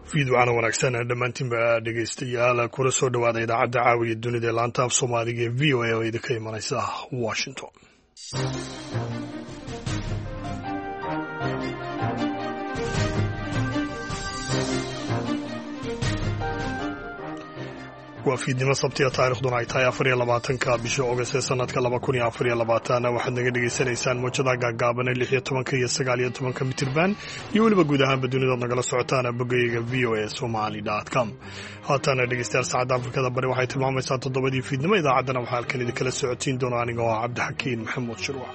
fiidwacana wanaagsan dhammaantiinba dhegaystayaal kula soo dhowaada idaacadda caawiya dunida ee laanta af soomaaliga ee v o a oo idinka imanaysa washington. waa fiidnimo sabtiga taariikhduna ay tahay 24 bisha August ee sanadka 2024 waxaad naga dhegaysanaysaan mowjadaha gaagaaban ee 16 iyo 19 mitirban iyo weliba guud ahaanba dunida nagala socotaan bogayga voasomali.com. haatana dhegaystayaal saacadda Afrikada bari waxay tilmaamaysaa 7 fiidnimo. idaacaddana waxaa halkan idinkala socotiin doona aniga oo Cabdixakiin Maxamuud Shirwac.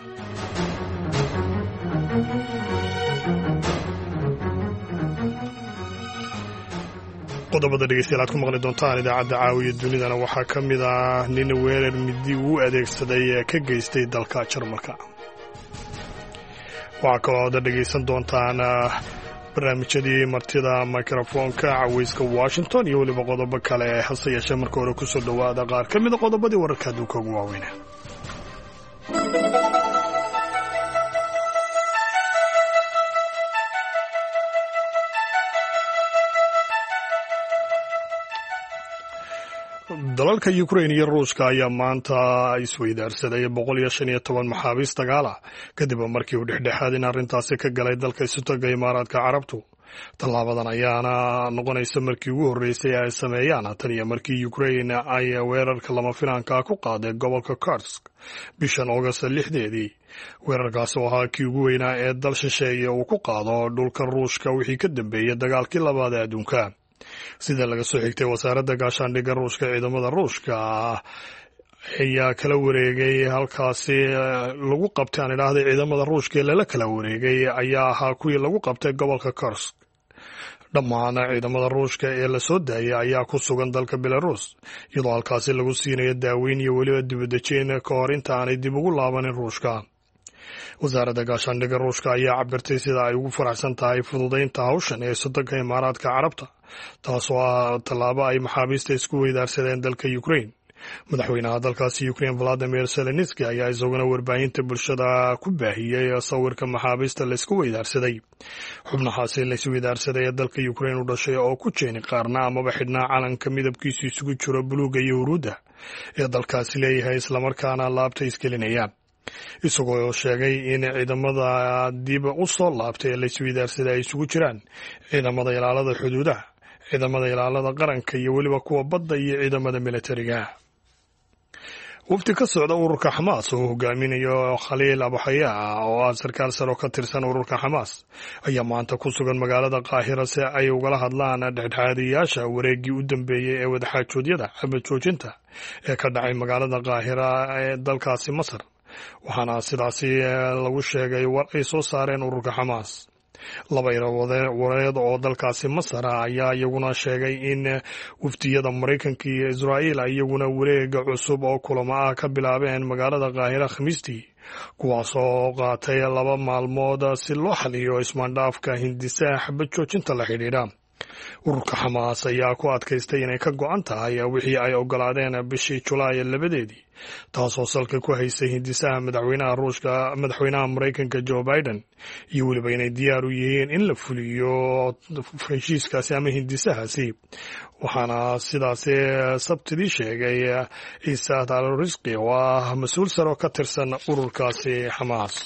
qodobada dhegeystayaal aad ku maqli doontaan idaacadda caawiya dunidana waxaa ka mid ah nin weerar midi uu adeegsaday ee ka geystay dalka Jarmalka. waxaa kaloo aad dhegeysan doontaan barnaamijyadii martida mikrofoonka cawayska Washington iyo weliba qodobo kale hase yeeshee marka hore kusoo dhowaada qaar ka mid a qodobadii wararka adduunka ugu waaweyn. dalalka Ukraine iyo Ruushka ayaa maanta isweydaarsaday 115 maxaabiis dagaal ah kadib markii uu dhexdhexaadin arrintaasi ka galay dalka Isutaga Imaaraadka Carabtu. tallaabadan ayaana noqonaysa markii ugu horreysay ay sameeyaan tan iyo markii Ukraine ay weerarka lama filaanka ku qaaday gobolka Kursk bishan August 6. weerarkaas oo ahaa kii ugu weynaa ee dal shisheeye uu ku qaado dhulka Ruushka wixii ka dambeeyay dagaalkii labaad ee adduunka. sida laga soo xigtay wasaaradda gaashaandhigga Ruushka, ciidamada Ruushka ayaa kala wareegay halkaasi lagu qabtay aan idhaahday ciidamada Ruushka ee lala kala wareegay ayaa ahaa kuwii lagu qabtay gobolka Kursk. dhammaan ciidamada Ruushka ee la soo daayay ayaa ku sugan dalka Belarus iyadoo halkaasi lagu siinayo daaweyn iyo weliba dibadejin ka hor inta aanay dib ugu laabanin Ruushka. wasaaradda gaashaandhigga Ruushka ayaa cabirtay sida ay ugu faraxsan tahay fududaynta hawshan ee Isutaga Imaaraadka Carabta, taasoo ah tallaabo ay maxaabiista isku weydaarsadeen dalka Ukraine. madaxweynaha dalkaasi Ukraine Volodymyr Zelensky ayaa isaguna warbaahinta bulshada ku baahiyey sawirka maxaabiista la isku weydaarsaday. xubnahaasi la isku weydaarsaday ee dalka Ukraine u dhashay oo ku jeeni qaarna amaba xidhnaa calanka midabkiisu isugu jiro buluuga iyo huruudda ee dalkaasi leeyahay islamarkaana laabta isgelinaya, isagoo sheegay in ciidamada dib u soo laabtay ee la isweydaarsaday ay isugu jiraan ciidamada ilaalada xuduudaha, ciidamada ilaalada qaranka iyo weliba kuwa badda iyo ciidamada militariga. wafdi ka socda ururka Xamaas oo hogaaminayo Khaliil Abuxayaa oo ah sarkaal sare oo ka tirsan ururka Xamaas ayaa maanta ku sugan magaalada Qaahira si ay ugala hadlaan dhexdhexaadiyaasha wareegii u dambeeyay ee wadaxaajoodyada xabad joojinta ee ka dhacay magaalada Qaahira ee dalkaasi Masar. waxaana sidaasi lagu sheegay war ay soo saareen ururka Xamaas. laba wareed oo dalkaasi Masar ayaa iyaguna sheegay in wafdiyada Mareykanka iyo Israa'iil ay iyaguna wareega cusub oo kulamo ah ka bilaabeen magaalada Qaahira Khamiistii, kuwaasoo qaatay 2 maalmood si loo xaliyo ismaandhaafka hindisaha xabad joojinta la xidhiidha. ururka Xamaas ayaa ku adkaystay inay ka go'an tahay wixii ay ogolaadeen bishii Julaay 2, taasoo salka ku haysay hindisaha madaxweynaha Mareykanka Joe Biden iyo weliba inay diyaar u yihiin in la fuliyo heshiiskaasi ama hindisahaasi. waxaana sidaasi sabtidii sheegay Isa al-Rizqi oo ah mas-uul sare oo ka tirsan ururkaasi Xamaas.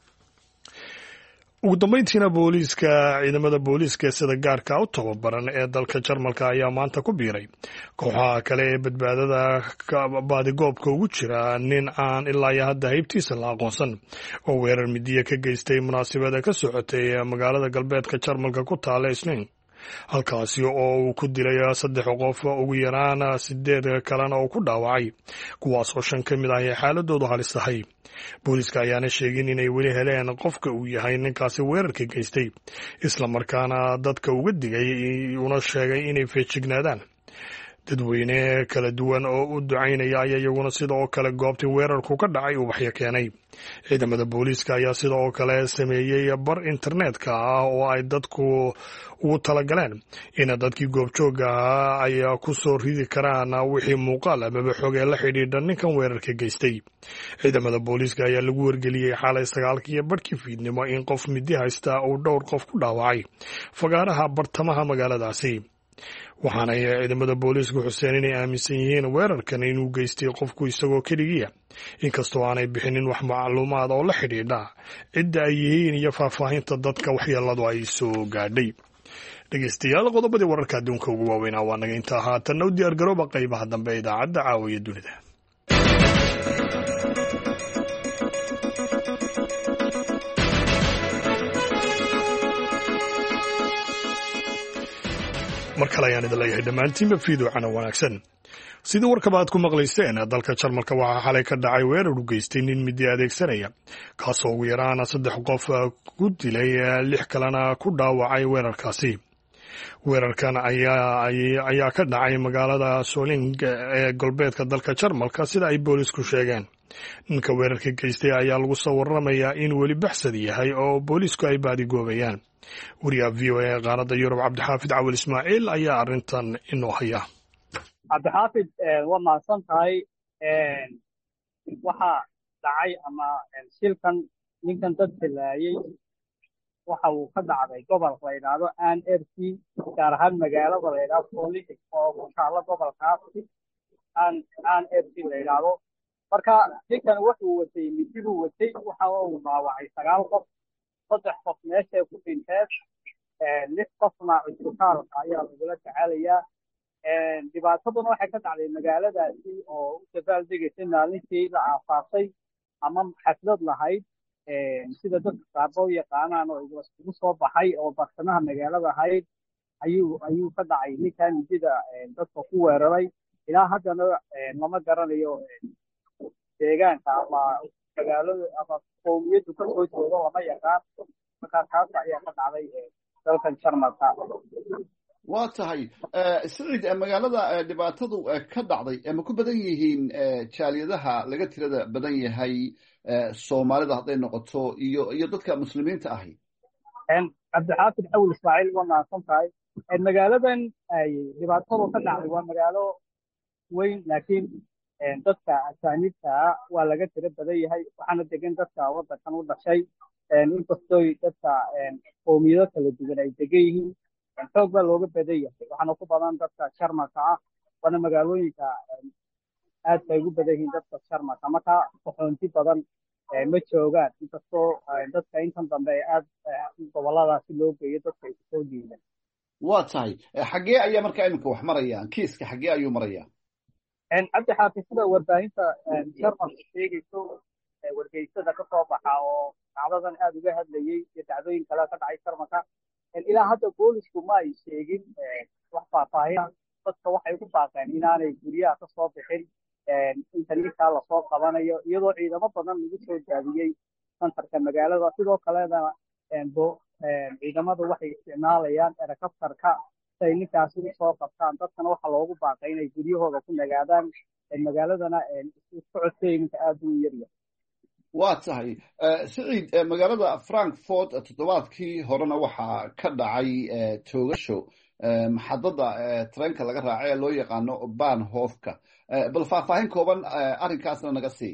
ugu dambeyntiina ciidamada booliiska sida gaarka u tababaran ee dalka Jarmalka ayaa maanta ku biiray kooxaha kale ee badbaadada baadigoobka ugu jira nin aan ilaa iyo hadda haybtiisa la aqoonsan oo weerar midiya ka geystay munaasabada ka socotay magaalada galbeedka Jarmalka ku taala Isniin, halkaasi oo uu ku dilay 3 qof ugu yaraan 8 kalena oo ku dhaawacay, kuwaasoo 5 ka mid ah ay xaaladoodu halis tahay. booliiska ayaana sheegin inay weli heleen qofka uu yahay ninkaasi weerarka geystay, islamarkaana dadka uga digay una sheegay inay feejignaadaan. dadweyne kala duwan oo u ducaynaya ayaa iyaguna sida oo kale goobtii weerarku ka dhacay ubaxyo keenay. ciidamada booliiska ayaa sida oo kale sameeyey bar internetka ah oo ay dadku ugu talagaleen in dadkii goobjooga ahaa ay ku soo ridi karaan wixii muuqaal amaba xogee la xidhiidha ninkan weerarka geystay. ciidamada booliiska ayaa lagu wargeliyey xalay 9:15 fiidnimo in qof midi haysta uu dhowr qof ku dhaawacay fagaaraha bartamaha magaaladaasi. waxaana ciidamada booliisku xuseen inay aaminsan yihiin weerarkan inuu geystay qofku isagoo keligiya, inkastoo aanay bixinin wax macluumaad oo la xidhiidha cidda ay yihiin iyo faahfaahinta dadka waxyeeladu ay soo gaadhay. dhegeystayaal, qodobadii wararka adduunka ugu waaweynaa waa naga intaa. haatanna u diyaargarooba qaybaha dambe ee idaacadda caawiya dunida. mar kale ayaan idin leeyahay dhammaantiinba fiidoocan wanaagsan. sidii warkaba aad ku maqlayseen, dalka Jarmalka waxaa xalay ka dhacay weerar u geystay nin midi adeegsanaya, kaasoo ugu yaraan 3 qof ku dilay 6 kalena ku dhaawacay weerarkaasi. weerarkan ayaa ka dhacay magaalada Soling ee galbeedka dalka Jarmalka sida ay boolisku sheegeen. ninka weerarka geystay ayaa lagu soo waramayaa in weli baxsad yahay oo boolisku ay baadigoobayaan. wariyaha VOA ee qaaradda Yurub Cabdixaafid Cawil Ismaaciil ayaa arrintan inoo haya. cabdixaafid, waa mahadsan tahay. waxaa dhacay ama shilkan ninkan dadka laayay waxa uu ka dhacday gobolka la yidhaahdo ANRC, gaar ahaan magaalada la yidhaahdo Soling oo ku taalla gobolkaasi ANRC la yidhaahdo. marka ninkan wuxuu watay midibuu watay, waxa uu dhaawacay 9 qof, 3 qof meeshay ku dhinteen, 6 qofna isbitaalka ayaa lagula tacaalayaa. dhibaataduna waxay ka dhacday magaaladaasi oo u dabaaldegaysay maalintii la aasaasay ama xaflad lahayd, sida dadka qaarba u yaqaanaan, oo isugu soo baxay oo bartamaha magaalada ahayd ayuu ka dhacay ninkan midida dadka ku weeraray. ilaa haddana lama garanayo deegaanka ama magaalada ama qowmiyaddu ka soo jeedo lama yaqaan. markaa taas ayaa ka dhacday dalkan Jarmalka. waa tahay Saciid, magaalada dhibaatadu ka dhacday ma ku badan yihiin jaaliyadaha laga tirada badan yahay Soomaalida hadday noqoto iyo dadka muslimiinta ahi? cabdixaafid Cawil Ismaaciil, waa mahadsan tahay. magaaladan ay dhibaatadu ka dhacday waa magaalo weyn, laakiin dadka ajaanibta waa laga tiro badan yahay, waxaana degan dadka waddankan u dhashay. inkastoo dadka qowmiyado kala duwan ay degan yihiin, xoog baa looga badan yahay, waxaana ku badan dadka Jarmalka ah. waana magaalooyinka aad bay ugu badan yihiin dadka Jarmalka. marka qaxoonti badan ma joogaan, inkastoo dadka intan dambe aad goboladaasi loo geeyo dadka ay soo diideen. waa tahay xaggee ayaa markaa iminka wax marayaan? kiiska xaggee ayuu marayaa? cabdixaafid, sida warbaahinta Jarmalka sheegayso, wargeysada ka soo baxa oo dhacdadan aad uga hadlayay iyo dhacdooyin kale ka dhacay Jarmalka, ilaa hadda boolisku ma ay sheegin wax faahfaahin. dadka waxay ku baaqeen inaanay guryaha ka soo bixin inta ninkaa lasoo qabanayo, iyadoo ciidamo badan lagu soo daadiyey santarka magaalada. sidoo kalena ciidamadu waxay isticmaalayaan helicopterka si ay ninkaasi u soo qabtaan. dadkana waxaa loogu baaqay inay guryahooda ku nagaadaan. magaaladana socodkeeginka aad u yaryahay. waa tahay Saciid, magaalada Frankfurt toddobaadkii horena waxaa ka dhacay toogasho maxadada tareenka laga raacay ee loo yaqaano Bahnhofka. bal faahfaahin kooban arrinkaasna naga sii.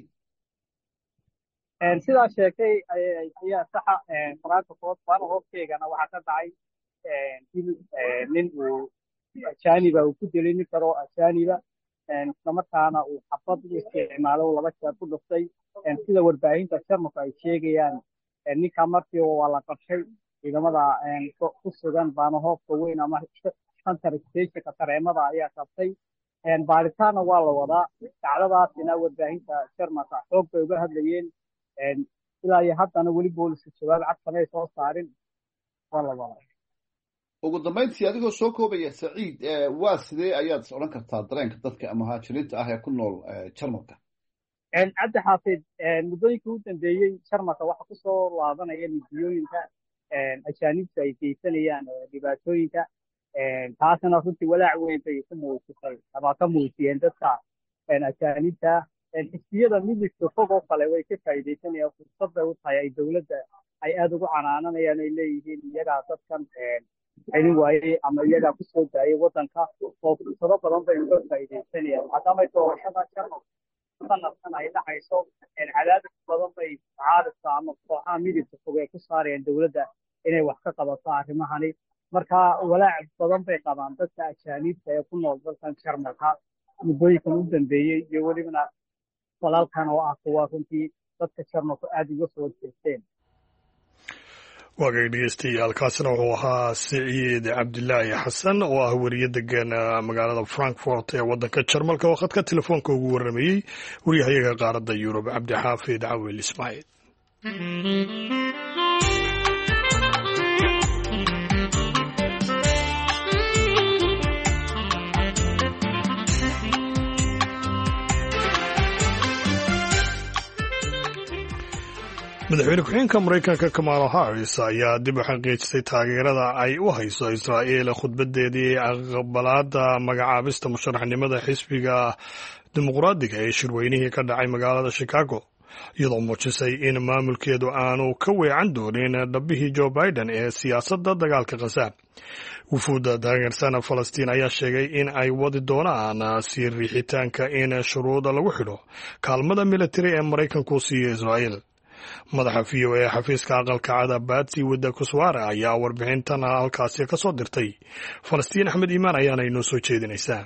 sidaa sheegtay ayaa saxa. Frankfurt Bahnhofkeegana waxaa ka dhacay nin uu ajaaniba uu ku dilay nin kale oo ajaaniba, islamarkaana uu xabad u isticmaalo 2 jeer ku dhuftay. sida warbaahinta Jarmalka ay sheegayaan, ninka markii waa la qabtay. ciidamada ku sugan Bahnhofka weyn ama center stationka tareemada ayaa qabtay. baaritaanna waa la wadaa. dhacdadaasina warbaahinta Jarmalka xoog bay uga hadlayeen. ilaa iyo haddana weli booliska jawaab cad kamay soo saarin. waa la wadaa. ugu dambayntii, adigoo soo koobaya Saciid, waa sidee ayaad is odhan kartaa dareenka dadka muhaajiriinta ah ee ku nool Jarmalka? cabdixaafid, muddooyinkii u dambeeyey Jarmalka waxaa ku soo laabanaya midiyooyinka ajaanibta ay geysanayaan dhibaatooyinka. taasna runtii walaac weyn bay ku muujisay ama ka muujiyeen dadka ajaanibta. xisbiyada midabka fog oo kale way ka faa'iidaysanayaan, fursad bay u tahay ay dowladda ay aada ugu canaananayaan, ay leeyihiin iyagaa dadkan celin waayey ama iyagaa kusoo daayay waddanka, oo fursado badan bay uga faa'iidaysanayaan. maadaama doorashada sanadkan ay dhacayso, cadaadis badan bay caadadka ama kooxaha midabka fog ay ku saarayaan dowladda inay wax ka qabato arrimahani. marka walaac badan bay qabaan dadka ajaaniibta ee ku nool dalkan Jarmalka muddooyinkan u dambeeyey, iyo welibana walaalkan oo ah kuwa runtii dadka Jarmalku aada uga soo jeesteen. waagay dhegeystayaal, kaasina wuxuu ahaa Siciid Cabdilaahi Xasan oo ah wariye degan magaalada Frankfurt ee waddanka Jarmalka, oo khadka telefoonka ugu waramayey wariyahayaga qaaradda Yurub Cabdixaafid Cawil Ismaaciil. madaxweyne ku-xigeenka Mareykanka Kamala Harris ayaa dib u xaqiijisay taageerada ay u hayso Israa'iil khudbadeedii aqbalaadda magacaabista musharaxnimada xisbiga dimuqraadiga ee shirweynihii ka dhacay magaalada Chicago, iyadoo muujisay in maamulkeedu aanu ka weecan doonin dhabbihii Joe Biden ee siyaasadda dagaalka Gaza. wufuudda taageersana Falastiin ayaa sheegay in ay wadi doonaan sii riixitaanka in shuruuda lagu xidho kaalmada militari ee Maraykanku siiyo Israa'iil. madaxa VOA ee xafiiska aqalka cada Baatsi Wadda Kuswaara ayaa warbixintan halkaasi ka soo dirtay. Falastiin Axmed Iimaan ayaana inoo soo jeedinaysaa.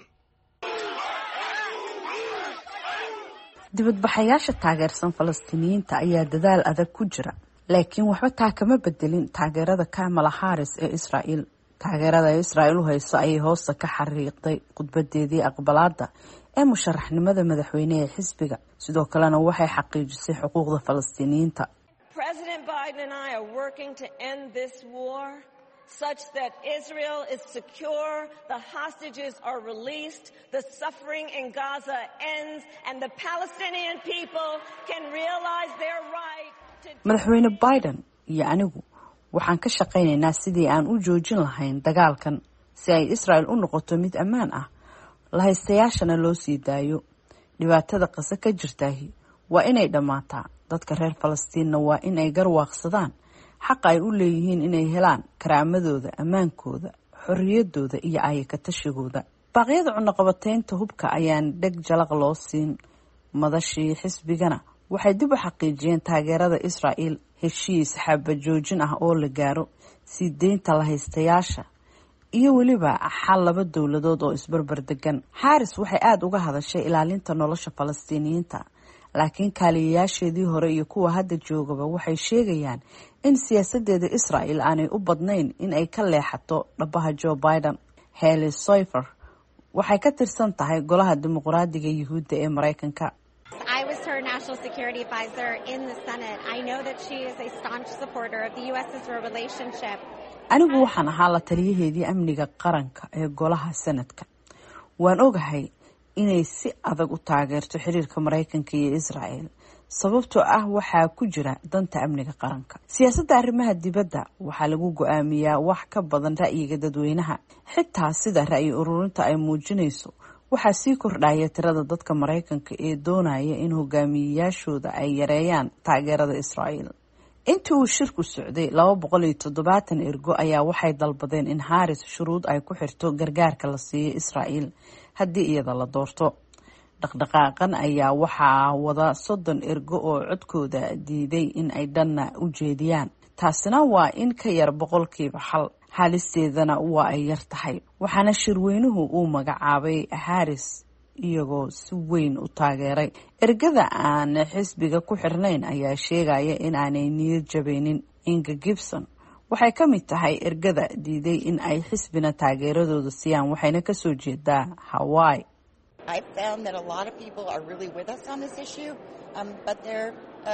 dibadbaxayaasha taageersan Falastiiniyiinta ayaa dadaal adag ku jira, laakiin waxba taa kama bedelin taageerada Kamala Harris ee Israa'iil. taageerada Israa'iil u hayso ayay hoosta ka xariiqday khudbadeedii aqbalaadda ee musharaxnimada madaxweyne ee xisbiga, sidoo kalena waxay xaqiijisay xuquuqda Falastiiniyiinta. President Biden and I are working to end this war such that Israel is secure, the hostages are released, the suffering in Gaza ends, and the Palestinian people can realize their right to... madaxweyne Biden iyo anigu waxaan ka shaqaynaynaa sidii aan u joojin lahayn dagaalkan si ay Israa'iil u noqoto mid ammaan ah, lahaystayaashana loo sii daayo. dhibaatada Gaza ka jirtaahi waa inay dhammaataa. dadka reer Falastiinna waa in ay garwaaqsadaan xaqa ay u leeyihiin inay helaan karaamadooda, ammaankooda, xorriyadooda iyo ayaka tashigooda. baaqyada cunaqabateynta hubka ayaan dheg jalaq loo siin. madashii xisbigana waxay dib u xaqiijiyeen taageerada Israa'iil, heshiis xabajoojin ah oo la gaaro, sii deynta lahaystayaasha iyo weliba xal laba dowladood oo isbarbar degan. Harris waxay aada uga hadashay ilaalinta nolosha Falastiiniyiinta, laakiin kaaliyayaasheedii hore iyo kuwa hadda joogaba waxay sheegayaan in siyaasadeeda Israa'iil aanay u badnayn in ay ka leexato dhabaha Joe Biden. Haley Soifer waxay ka tirsan tahay golaha dimuqraadiga Yuhuudda ee Mareykanka. I was her national security advisor in the Senate. I know that she is a staunch supporter of the U.S.-Israel relationship. anigu waxaan ahaa la taliyaheedii amniga qaranka ee golaha sanadka. waan ogahay inay si adag u taageerto xiriirka Mareykanka iyo Israa'iil, sababtoo ah waxaa ku jira danta amniga qaranka. siyaasadda arrimaha dibadda waxaa lagu go'aamiyaa wax ka badan ra'yiga dadweynaha, xitaa sida ra'yi ururinta ay muujinayso. waxaa sii kordhaya tirada dadka Mareykanka ee doonaya in hogaamiyeyaashooda ay yareeyaan taageerada Israa'iil. intii uu shirku socday 270 ergo ayaa waxay dalbadeen in Harris shuruud ay ku xirto gargaarka la siiyo Israa'iil haddii iyada la doorto. dhaqdhaqaaqan ayaa waxaa wada 30 ergo oo codkooda diiday in ay dhanna u jeediyaan. taasina waa in ka yar 100%. haalisteedana waa ay yar tahay, waxaana shirweynuhu uu magacaabay Harris iyagoo si weyn u taageeray. ergada aan xisbiga ku xirnayn ayaa sheegaya in aanay niyad jabeynin. Inga Gibson waxay ka mid tahay ergada diiday in ay xisbina taageeradooda siiyaan, waxayna ka soo jeedaa Hawaii. I found that a lot of people are really with us on this issue, but they're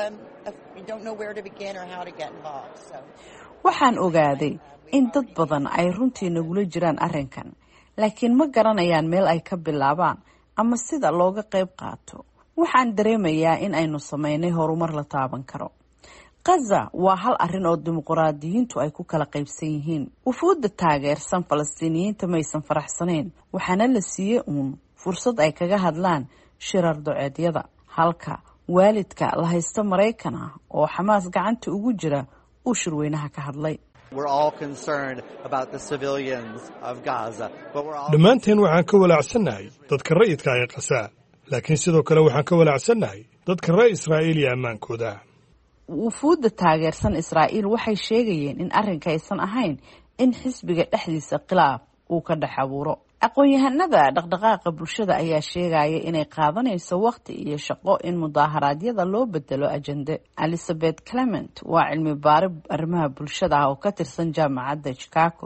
don't know where to begin or how to get involved. So waxaan ogaaday in dad badan ay runtii nagula jiraan arrinkan, laakiin ma garanayaan meel ay ka bilaabaan ama sida looga qayb qaato. waxaan dareemayaa in aynu sameynay horumar la taaban karo. gaza waa hal arrin oo dimuqraadiyiintu ay ku kala qaybsan yihiin. wufuudda taageersan falastiiniyiinta maysan faraxsanayn, waxaana la siiyey uun fursad ay kaga hadlaan shirar doceedyada, halka waalidka la haysta Maraykan ah oo Xamaas gacanta ugu jira uu shirweynaha ka hadlay. dhammaanteen waxaan ka walaacsannahay dadka rayidka ee Gaza, laakiin sidoo kale waxaan ka walaacsannahay dadka reer Israa'iil iyo ammaankooda. wufuudda taageersan Israa'iil waxay sheegayeen in arrinka aysan ahayn in xisbiga dhexdiisa khilaaf uu ka dhex abuuro. aqoon-yahanada dhaqdhaqaaqa bulshada ayaa sheegaya inay qaadanayso waqti iyo shaqo in mudaaharaadyada loo bedelo ajende. Elizabeth Clement waa cilmi baare arrimaha bulshada ah oo ka tirsan jaamacadda Chicago.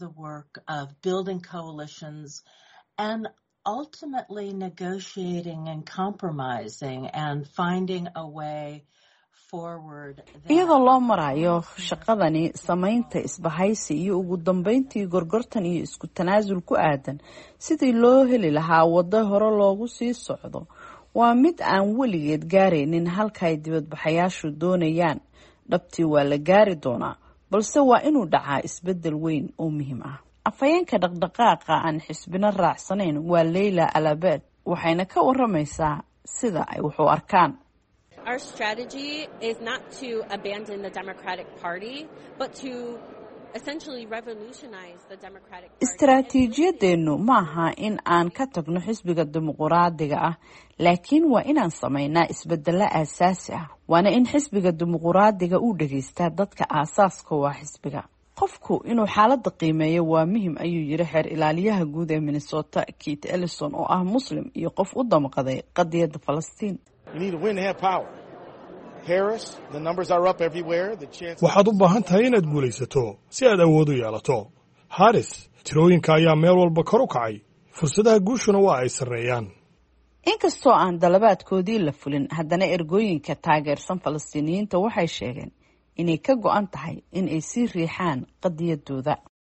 Ultimately negotiating and compromising and finding a way forward. iyadoo loo marayo shaqadani samaynta isbahaysi iyo ugu dambeyntii gorgortan iyo isku tanaasul ku aadan sidii loo heli lahaa waddo hore loogu sii socdo, waa mid aan weligeed gaaraynin halka ay dibadbaxayaashu doonayaan. dhabtii waa la gaari doonaa, balse waa inuu dhacaa isbeddel weyn oo muhiim ah. afhayeenka dhaqdhaqaaqa aan xisbina raacsanayn waa Leila Alabed, waxayna ka waramaysaa sida ay wax u arkaan. Our strategy is not to abandon the Democratic Party, but to essentially revolutionize the Democratic Party. istaraatiijiyadeennu maaha in aan ka tagno xisbiga dimuqraadiga ah, laakiin waa inaan samaynaa isbeddelo aasaasi ah. waana in xisbiga dimuqraadiga uu dhageystaa dadka aasaaska waa xisbiga. qofku inuu xaaladda qiimeeyo waa muhiim, ayuu yiri xeer ilaaliyaha guud ee Minnesota Keith Ellison oo ah muslim iyo qof u damqaday qadiyadda Falastiin. waxaad u baahan tahay inaad guulaysato si aad awood u yeelato. Harris, tirooyinka ayaa meel walba kor u kacay, fursadaha guushuna waa ay sarreeyaan. inkastoo aan dalabaadkoodii la fulin, haddana ergooyinka taageersan Falastiiniyiinta waxay sheegeen inay ka go'an tahay in ay sii riixaan qadiyadooda.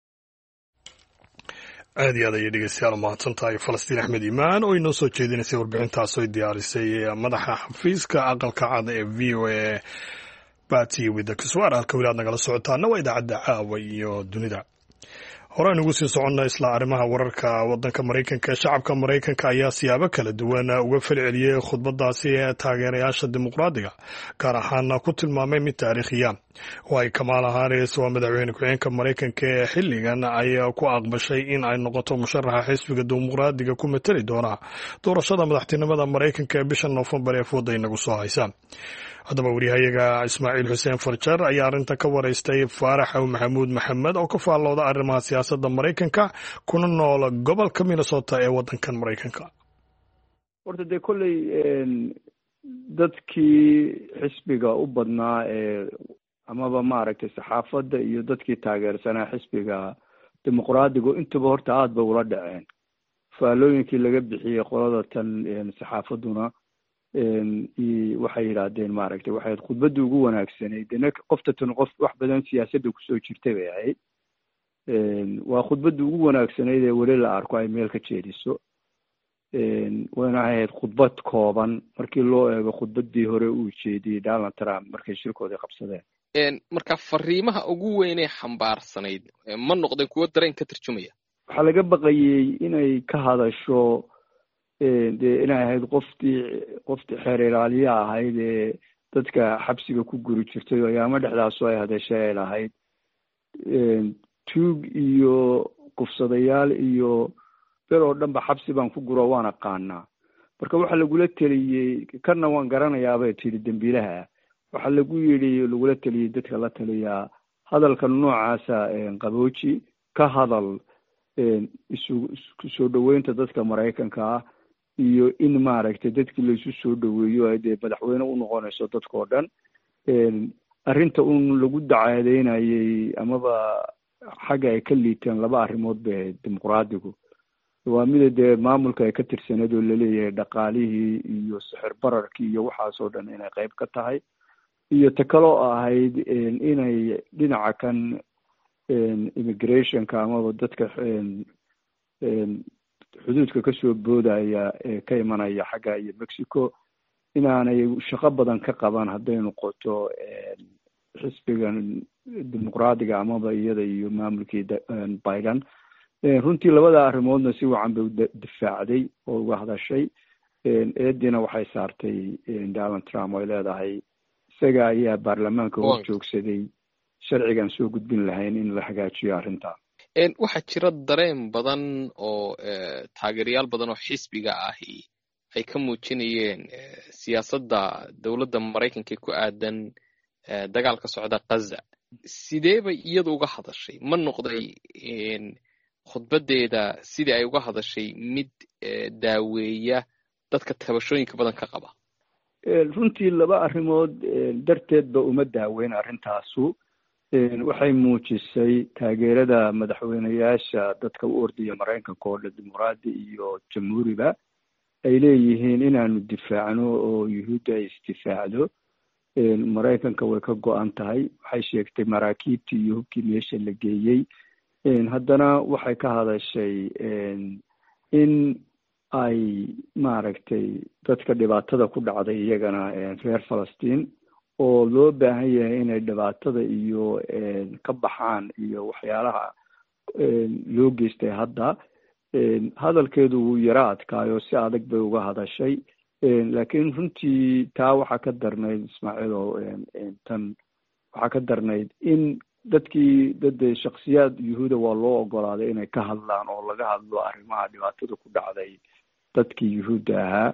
aad iyo aad ayay dhegeystayaal mahadsan tahay Falastiin Axmed Imaan oo inoo soo jeedinaysay warbixintaas oo diyaarisay madaxa xafiiska aqalka cad ee VOA Patsy Widakuswar. halka weli aad nagala socotaana waa idaacadda caawa iyo dunida. horaan ugu sii soconna isla arrimaha wararka waddanka Maraykanka. shacabka Maraykanka ayaa siyaabo kala duwan uga falceliyey khudbadaasi ee taageerayaasha dimuqraadiga, gaar ahaan ku tilmaamay mid taariikhiya oo ay Kamala Harris oo madaxweyne ku-xigeenka Maraykanka ee xilligan ay ku aqbashay in ay noqoto musharaxa xisbiga dimuqraadiga ku matali doona doorashada madaxtinimada Maraykanka ee bisha Noofembar ee fooda inagu soo haysa. haddaba wariyahayaga Ismaaciil Xuseen Farjar ayaa arrinta ka waraystay Faarax Maxamuud Maxamed oo ka faallooda arrimaha siyaasadda Maraykanka kuna nool gobolka Minnesota ee waddankan Maraykanka. horta dee kolley dadkii xisbiga u badnaa amaba maaragtay saxaafadda iyo dadkii taageersanaa xisbiga dimuqraadigu intaba horta aada bay ula dhaceen. faallooyinkii laga bixiyey qolada tan saxaafadduna waxay yidhaahdeen maaragtay waxay khudbadda ugu wanaagsanayd qofta tan qof wax badan siyaasadda kusoo jirtay bay ahayd. waa khudbadda ugu wanaagsanayd ee weli la arko ay meel ka jeediso. wayna ahayd khudbad kooban markii loo eego khudbaddii hore uu jeediyey Donald Trump markay shirkoodii qabsadeen. marka fariimaha ugu weyn ee xambaarsanayd ma noqdeen kuwo dareen ka tarjumaya? waxaa laga baqayey inay ka hadasho dee inay ahayd qoftii xeer ilaaliye ahayd ee dadka xabsiga ku guri jirtay oo ayaama dhexdaasoo ay hadashay ay lahayd tuug iyo kufsadayaal iyo bel oo dhanba xabsi baan ku guro waan aqaanaa. marka waxaa lagula teliyey kana waan garanayaabay tiri dembiilaha. waxaa lagu yidhi lagula teliyey dadka la taliyaa hadalka noocaasa qabooji ka hadal isu soo dhaweynta dadka Maraykanka ah iyo in maaragtay dadkii laysu soo dhaweeyo ay dee madaxweyne u noqonayso dadkoo dhan. arrinta un lagu dacaadeynayay amaba xagga ay ka liiteen laba arrimood bay ahayd dimuqraadigu. waa mida dee maamulka ay ka tirsaneed oo laleeyahay dhaqaalihii iyo sixir bararkii iyo waxaasoo dhan inay qayb ka tahay, iyo ta kaloo ahayd inay dhinaca kan immigrationka amaba dadka xuduudka kasoo boodaya ee ka imanaya xagga iyo Mexico inaanay shaqo badan ka qaban hadday noqoto xisbigan dimuqraadiga amaba iyada iyo maamulkii Biden runtii labada arrimoodna si wacan bay u difaacday oo uga hadashay eedina waxay saartay Donald Trump oo leedahay isaga ayaa baarlamaanka hor joogsaday sharcigan soo gudbin lahayn in la hagaajiyo arrinta waxaa jira dareen badan oo taageerayaal badan oo xisbiga ahi ay ka muujinayeen siyaasadda dowladda Mareykanka ku aadan dagaalka socda Gaza sidee bay iyadu uga hadashay ma noqday khudbadeeda sidii ay uga hadashay mid daaweeya dadka tabashooyinka badan ka qaba runtii laba arrimood darteedba uma daaweyn arrintaasu waxay muujisay taageerada madaxweynayaasha dadka u ordaya Mareykanka oo dimuqraadi iyo jamhuuriba ay leeyihiin inaanu difaacno oo yuhuudda ay isdifaacdo Mareykanka way ka go'an tahay waxay sheegtay maraakiibtii iyo hubkii meesha la geeyey haddana waxay ka hadashay in ay maaragtay dadka dhibaatada ku dhacday iyagana reer Falastiin oo loo baahan yahay inay dhibaatada iyo ka baxaan iyo waxyaalaha loo geystay hadda hadalkeedu wuu yara adkaayo si adag bay uga hadashay laakiin runtii taa waxaa ka darnayd Ismaaciil oo tan waxaa ka darnayd in dad shakhsiyaad yuhuuda waa loo ogolaaday inay ka hadlaan oo laga hadlo arrimaha dhibaatada ku dhacday dadkii yuhuudda ahaa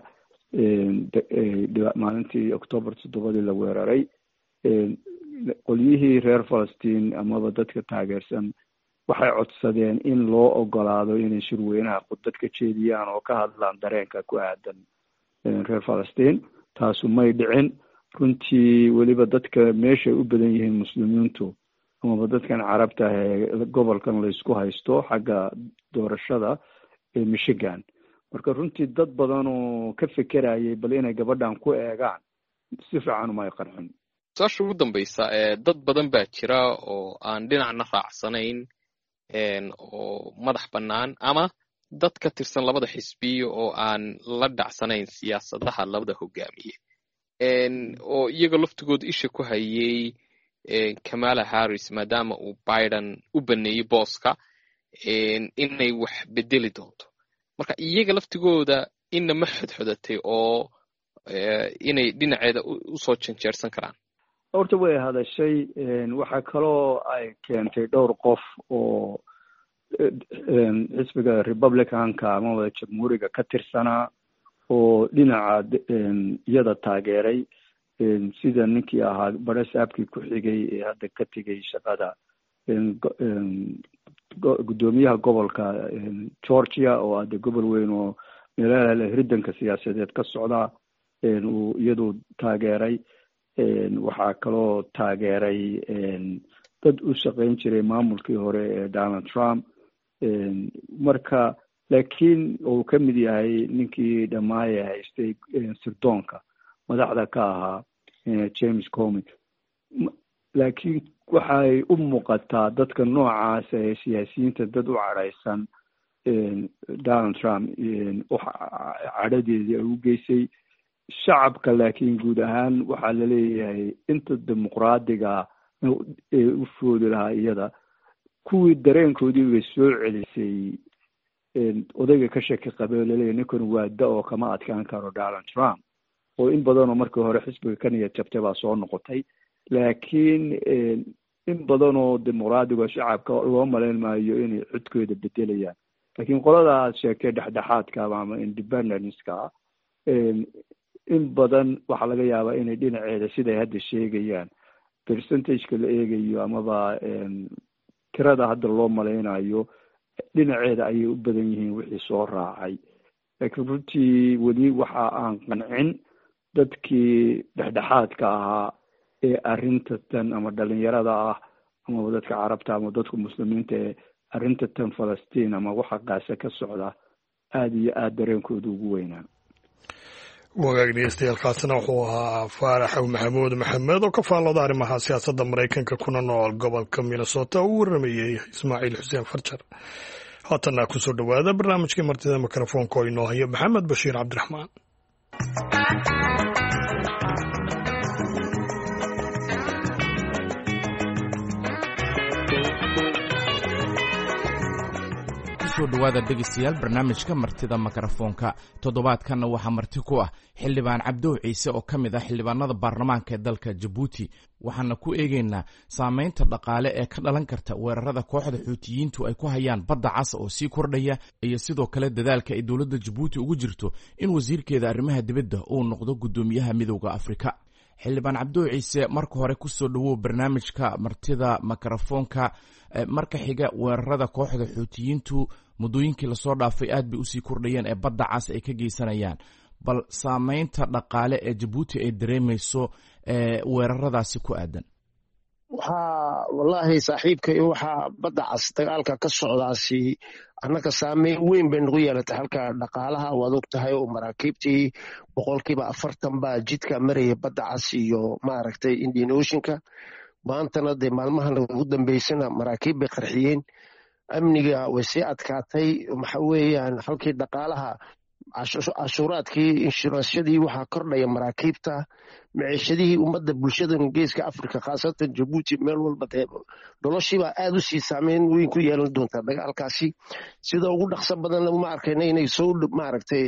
maalintii October 7 la weeraray qolyihii reer Falastiin amaba dadka taageersan waxay codsadeen in loo ogolaado inay shirweynaha khudbad ka jeediyaan oo ka hadlaan dareenka ku aadan reer Falastiin taasu may dhicin runtii weliba dadka meeshay u badan yihiin muslimiintu amaba dadkan carabta ah ee gobolkan la isku haysto xagga doorashada ee Michigan marka runtii dad badan oo ka fekerayay bal inay gabadhan ku eegaan si fiican uma qancin su'aasha ugu dambaysa dad badan baa jira oo aan dhinacna raacsanayn oo madax bannaan ama dad ka tirsan labada xisbiyo oo aan la dhacsanayn siyaasadaha labada hogaamiye oo iyaga laftigooda isha ku hayay Kamala Harris maadaama uu Biden u baneeyay booska inay wax bedeli doonto marka iyaga laftigooda inna ma xodxodatay oo inay dhinaceeda u soo janjeersan karaan horta way hadashay waxaa kaloo ay keentay dhowr qof oo xisbiga Republicanka ama jamhuuriga ka tirsanaa oo dhinaca iyada taageeray sida ninkii ahaa barasaabkii ku xigay ee hadda ka tegay shaqada gudoomiyaha gobolka Georgia oo ah gobol weyn oo meelaha hirdanka siyaasadeed ka socda uu iyadu taageeray waxaa kaloo taageeray dad u shaqayn jiray maamulkii hore ee Donald Trump marka laakiin uu ka mid yahay ninkii dhammaay haystay sirdoonka madaxda ka ahaa James Comey laakiin waxay u muuqataa dadka noocaas ee siyaasiyiinta dad u cadhaysan Donald Trump cadhadeedii ay u geysay shacabka laakiin guud ahaan waxaa la leeyahay inta dimuqraadiga ee u foodi lahaa iyada kuwii dareenkoodii bay soo celisay odayga ka shaki qabay laleeyahay ninkan waa da oo kama adkaan karo Donald Trump oo in badan oo markii hore xisbiga ka niyad jabtay baa soo noqotay laakiin in badan oo dimuqraadiga shacabka loo malayn maayo inay codkooda bedelayaan laakiin qoladaas sheekay dhexdhexaadka ama independence-ka in badan waxaa laga yaabaa inay dhinaceeda siday hadda sheegayaan percentage-ka la eegayo amaba tirada hadda loo malaynayo dhinaceeda ayay u badan yihiin wixii soo raacay laakiin runtii weli waxa aan qancin dadkii dhexdhexaadka ahaa ee arrinta tan ama dhalinyarada ah ama dadka carabta ama dadka muslimiinta ee arrinta tan Falastiin ama waxa qaasa ka socda aad iyo aad dareenkooda ugu weynaa wagaag dhegeystayaaalkaasina wuxuu ahaa Faarax Maxamuud Maxamed oo ka faallooda arrimaha siyaasadda Mareykanka kuna nool gobolka Minnesota uu waramayay Ismaaciil Xuseen Farjar haatana ku soo dhawaada barnaamijkii martida mikrofoonka oo inoo haya Maxamed Bashiir Cabdiraxmaan soo dhowaada dhegaystayaal barnaamijka martida mikrofoonka. toddobaadkanna waxaa marti ku ah xildhibaan cabdow ciise oo ka mid ah xildhibaanada baarlamaanka ee dalka Jabuuti. waxaana ku eegaynaa saamaynta dhaqaale ee ka dhalan karta weerarada kooxda xuutiyiintu ay ku hayaan badda cas oo sii kordhaya, iyo sidoo kale dadaalka ay dowladda Jabuuti ugu jirto in wasiirkeeda arrimaha dibadda uu noqdo guddoomiyaha midowda Afrika. xildhibaan cabdow ciise, marka hore ku soo dhawow barnaamijka martida mikrofoonka. marka xiga, weerarada kooxda xuutiyiintu muddooyinkii lasoo dhaafay aad bay usii kordhayeen ee badda cas ay ka geysanayaan. bal saamaynta dhaqaale ee Jabuuti ay dareemayso weeraradaasi ku aadan. waxaa wallaahi saaxiibkay waxaa badda cas dagaalka ka socdaasi annaga saameyn weyn bay nagu yeelatay halka dhaqaalaha. waad og tahay oo maraakiibtii 40% baa jidka maraya badda cas iyo maaragtay Indian Oceanka. maantana dee maalmahan ugu dambeysana maraakiib bay qarxiyeen. amniga way sii adkaatay. waxa weeyaan halkii dhaqaalaha cashuuraadkii inshuraansyadii waxaa kordhaya maraakiibta, maciishadihii ummadda bulshadan geeska Afrika khaasatan Jabuuti meel walba dee noloshiibaa aad u sii saameyn weyn ku yeelan doontaa dagaalkaasi. sida ugu dhaqso badanna ma arkayna inay soo maaragtay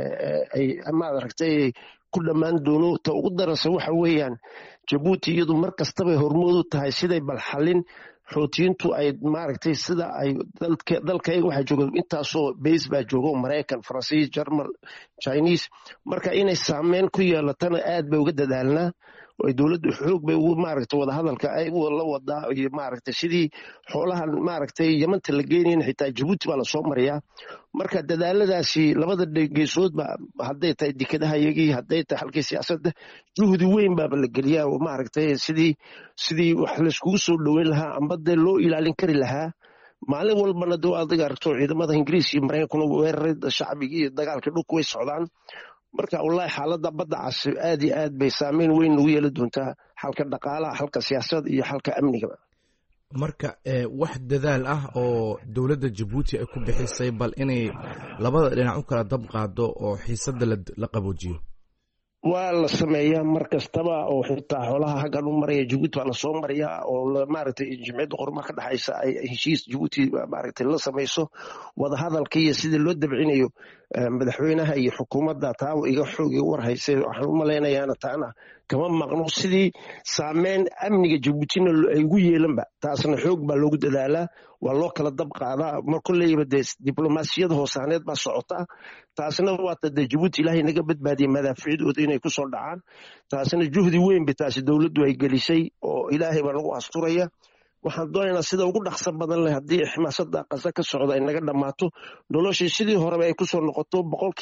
ku dhammaan doono. ta ugu darasa waxa weeyaan Jabuuti iyadu mar kastabay hormood u tahay siday balxalin xuutiyiintu ay maaragtay sida ay dalkayga waxaa jooga intaasoo base baa jooga Maraykan, Faransiis, Jarmal, Chinese. marka inay saameyn ku yeelatana aad bay uga dadaalnaa. oo dowladdu xoog bay ugu maaragtay wada hadalka ay la wadaa iyo maaragtay sidii xoolahan maaragtay Yamanta la geynayna xitaa Jabuuti baa la soo mariyaa. marka dadaaladaasi labada geesoodba hadday tahay dekedaha iyagii hadday tahay halkii siyaasadda juhdi weyn baaba la geliyaa oo maaragtay sidii wax layskugu soo dhoweyn lahaa amba dee loo ilaalin kari lahaa. maalin walbana dee adiga aragto ciidamada Ingiriis iyo Maraykankuna weerarada shacbigii iyo dagaalkii dhulku way socdaan. marka wallaahi xaaladda badda cas aad iyo aad bay saameyn weyn ugu yeeli doontaa xalka dhaqaalaha, xalka siyaasadda iyo xalka amniga. marka wax dadaal ah oo dowladda Jabuuti ay ku bixisay bal inay labada dhinac u kala dab qaado oo xiisadda la qaboojiyo. waa la sameeyaa mar kastaba oo xitaa xoolaha haggan u maraya Jabuuti baa lasoo mariyaa oo maaragtay jimciyadda qormaha ka dhexaysa ay heshiis Jabuuti maaragtay la samayso wadahadalka iyo sidii loo dabcinayo madaxweynaha iyo xukuumadda. taa iga xoog iga warhaysay waxaan u malaynayaana taana kama maqno sidii saameyn amniga Jabuutina ay ugu yeelanba. taasna xoog baa loogu dadaalaa, waa loo kala dab qaadaa. mar kolleyba dee diblomaasiyada hoosaaneed baa socota. taasna waata dee Jabuuti ilaahay naga badbaadiyay madaafiicdooda inay ku soo dhacaan. taasna juhdi weyn bay taasi dowladdu ay gelisay oo ilaahay baa nagu asturaya. waxaan doonaynaa sida ugu dhaqso badan leh haddii ximaasadda qasa ka socda ay naga dhammaato noloshii sidii horeba ay kusoo noqoto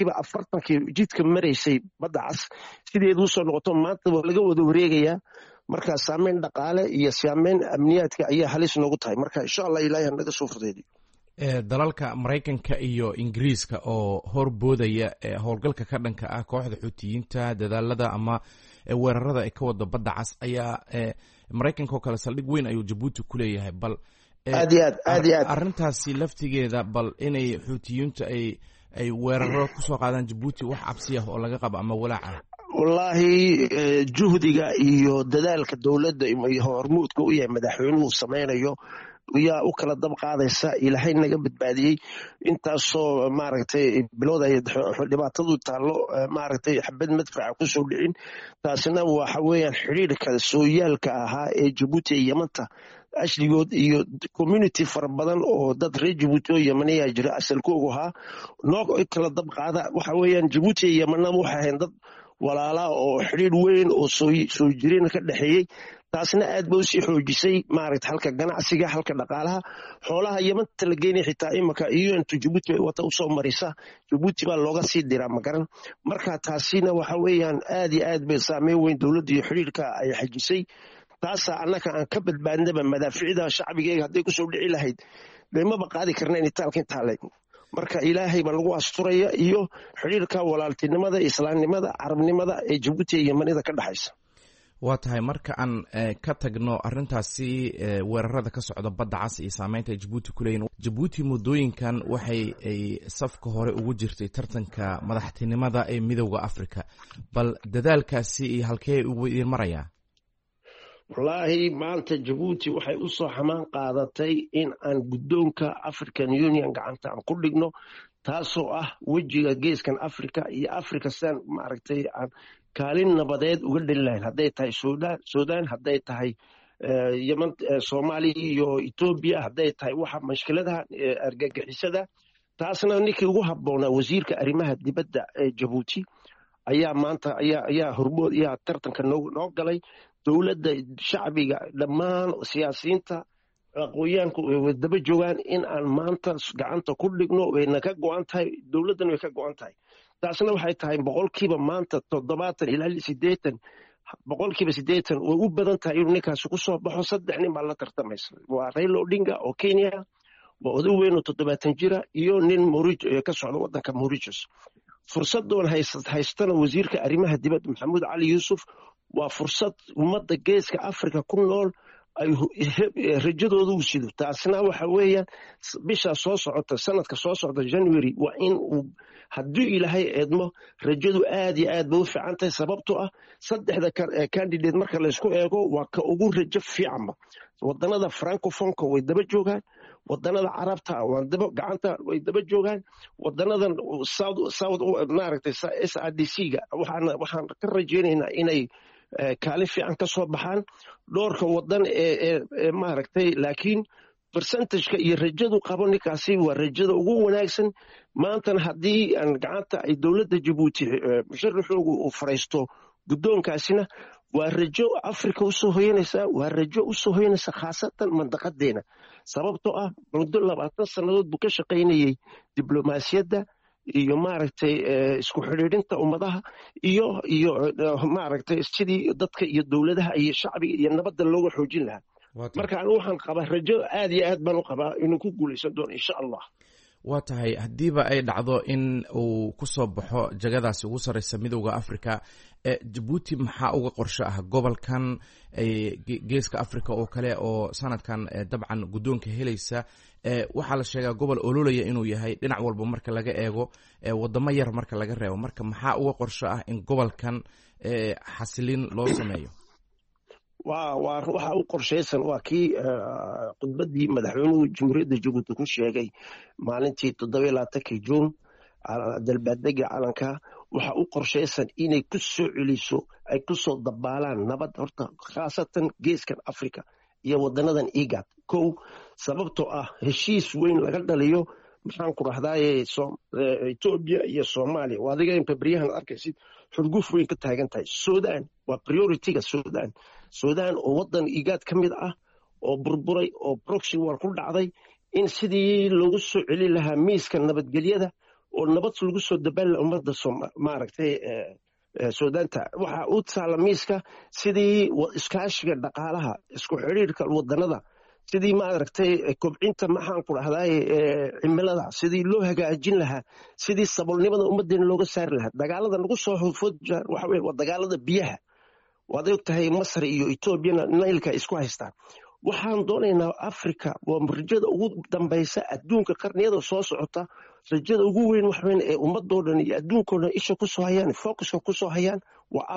40% jidka maraysay badda cas sideedu usoo noqoto. maanta waa laga wada wareegayaa. marka saameyn dhaqaale iyo saameyn amniyaadka ayaa halis noogu tahay. marka insha Allah ilaahay naga soo fudeediyo. dalalka Maraykanka iyo Ingiriiska oo horboodaya howlgalka ka dhanka ah kooxda xuutiyiinta, dadaalada ama weerarada ay ka wada badda cas ayaa Maraykanka oo kale saldhig weyn ayuu Jabuuti ku leeyahay. bal aad iyo aad arrintaasi laftigeeda bal inay xuutiyiintu ay weeraro ku soo qaadaan Jabuuti wax cabsi ah oo laga qabo ama walaac ah. wallaahi juhdiga iyo dadaalka dowladda iyo hormuudka u yahay madaxweynuhu sameynayo yaa u kala dab qaadaysa. ilaahay naga badbaadiyey intaasoo maaragtay bilood ay dhibaatadu taallo maaragtay xabad madfaca ku soo dhicin. taasina waxa weeyaan xiriirka sooyaalka ahaa ee Jabuuti iyo Yamanta ashligood iyo community fara badan oo dad reer Jabuuti oo Yamaniya jira asalkoogu ahaa noo kala dab qaada. waxa weeyaan Jabuuti iyo Yamanna waxay ahayn dad walaala oo xiriir weyn oo soo jireen ka dhaxeeyay. taasna aad bay usii xoojisay maaragtay halka ganacsiga, halka dhaqaalaha. xoolaha Yamanta la geynay xitaa imika iyo intu Jabuuti wata u soo marisa Jabuuti baa looga sii diraa magaran. marka taasina waxa weeyaan aad iyo aad bay saameyn weyn dowladda iyo xiriirka ay xajisay. taasa annaka aan ka badbaadnaba madaaficida shacbigayga hadday ku soo dhici lahayd deemaba qaadi karna in taalka intaale. marka ilaahay baa lagu asturaya iyo xiriirka walaaltinimada, islaamnimada, carabnimada ee Jabuuti iyo Yamanida ka dhaxaysa. waa tahay marka aan ka tagno arrintaasi weerarada ka socda badda cas iyo saameynta ay Jabuuti ku leeyihiin. Jabuuti muddooyinkan waxay safka hore ugu jirtay tartanka madaxtinimada ee midowda Afrika. bal dadaalkaasi iyo halkee ugu maraya? wallaahi maanta jabuuti waxay u soo xamaan qaadatay in aan guddoonka African Union gacanta aan ku dhigno taasoo ah wejiga geeskan Afrika iyo Afrika san maaragtay aan kaalin nabadeed uga dhali lahayn hadday tahay Suudaan hadday tahay Yemen Soomaaliya iyo Ethiopia hadday tahay waxa mashkiladaha argagixisada taasna ninkii ugu habboonaa wasiirka arrimaha dibadda ee Jabuuti ayaa maanta ayaa hormood iyo tartanka noo galay dowladda shacbiga dhammaan siyaasiyiinta aqoonyaanku way daba joogaan in aan maanta gacanta ku dhigno wayna ka go'an tahay dowladdan way ka go'an tahay taasna waxay tahay boqolkiiba maanta 70 ilaa 80 boqolkiiba 80 way u badan tahay inuu ninkaasi ku soo baxo 3 nin baa la tartamaysa waa Raila Odinga oo Kenya waa oday weyn oo 70 jira iyo nin ka socda waddanka Mauritius fursadoon haystana wasiirka arrimaha dibadda Maxamuud Cali Yuusuf waa fursad ummadda geeska Afrika ku nool ay rajadooda u sido taasna waxa weeyaan bisha soo socota sanadka soo socda January waa in uu haddii ilaahay eedmo rajadu aad iyo aad bay u fiican tahay sababtoo ah saddexda candidate marka la isku eego waa ka ugu rajo fiicanba waddanada francophone way daba joogaan waddanada carabta gacanta way daba joogaan waddanadan south maaragtay SADC-ga waxaan ka rajaynaynaa inay kaalin fiican ka soo baxaan dhowrka waddan ee maaragtay laakiin percentage-ka iyo rajadu qabo ninkaasi waa rajada ugu wanaagsan maantana haddii aan gacanta ay dowladda Jabuuti musharaxoogu uu faraysto guddoonkaasina waa rajo Afrika u soo hoyanaysa waa rajo u soo hoyanaysa khaasatan mandaqadeena sababtoo ah muddo 20 sanadood buu ka shaqaynayay diblomaasiyadda iyo maaragtay isku xiriirinta ummadaha iyo maaragtay sidii dadka iyo dowladaha iyo shacbiga iyo nabadda looga xoojin lahaa marka anigu waxaan qabaa rajo aad iyo aad baan u qabaa inuu ku guulaysan doono insha Allah waa tahay haddiiba ay dhacdo in uu ku soo baxo jagadaasi ugu sarreysa midowda Afrika Jabuuti maxaa uga qorshe ah gobolkan geeska Afrika oo kale oo sanadkan dabcan guddoonka helaysa waxaa la sheegaa gobol ololaya inuu yahay dhinac walba marka laga eego wadamo yar marka laga reebo marka maxaa uga qorshe ah in gobolkan xasilin loo sameeyo waxa u qorshaysan waa kii khudbadii madaxweynuhu jamhuuriyadda Jabuuti ku sheegay maalintii 27 Juun dalbaadega calanka waxa u qorshaysan inay ku soo celiso ay ku soo dabaalaan nabad horta khaasatan geeskan Afrika iyo wadanadan IGAD kow sababtoo ah heshiis weyn laga dhaliyo maxaan ku rahdaaye Ethiopia iyo Soomaaliya waa adiga in Fabriyahan arkaysid xurguf weyn ka taagan tahay Suudaan waa priority-ga Suudaan oo waddan IGAD ka mid ah oo burburay oo proxy war ku dhacday in sidii loogu soo celin lahaa miiska nabadgelyada oo nabad lagu soo dabaal ummadda maaragtay Suudaanta waxa uu taala miiska sidii iskaashiga dhaqaalaha isku xiriirka waddanada sidii maaragtay kobcinta maxaan ku rahdaaye cimilada sidii loo hagaajin lahaa sidii saboolnimada ummadeena looga saari lahaa dagaalada lagu soo hufooja waxa weeye waa dagaalada biyaha waad ogtahay Masar iyo Ethiopia Nile-ka isku haystaan waxaan doonaynaa Afrika waa rajada ugu dambaysa adduunka qarniyada soo socota rajada ugu weyn wax weyn ee ummadoodan iyo adduunkooda isha ku soo hayaan focuska ku soo hayaan waa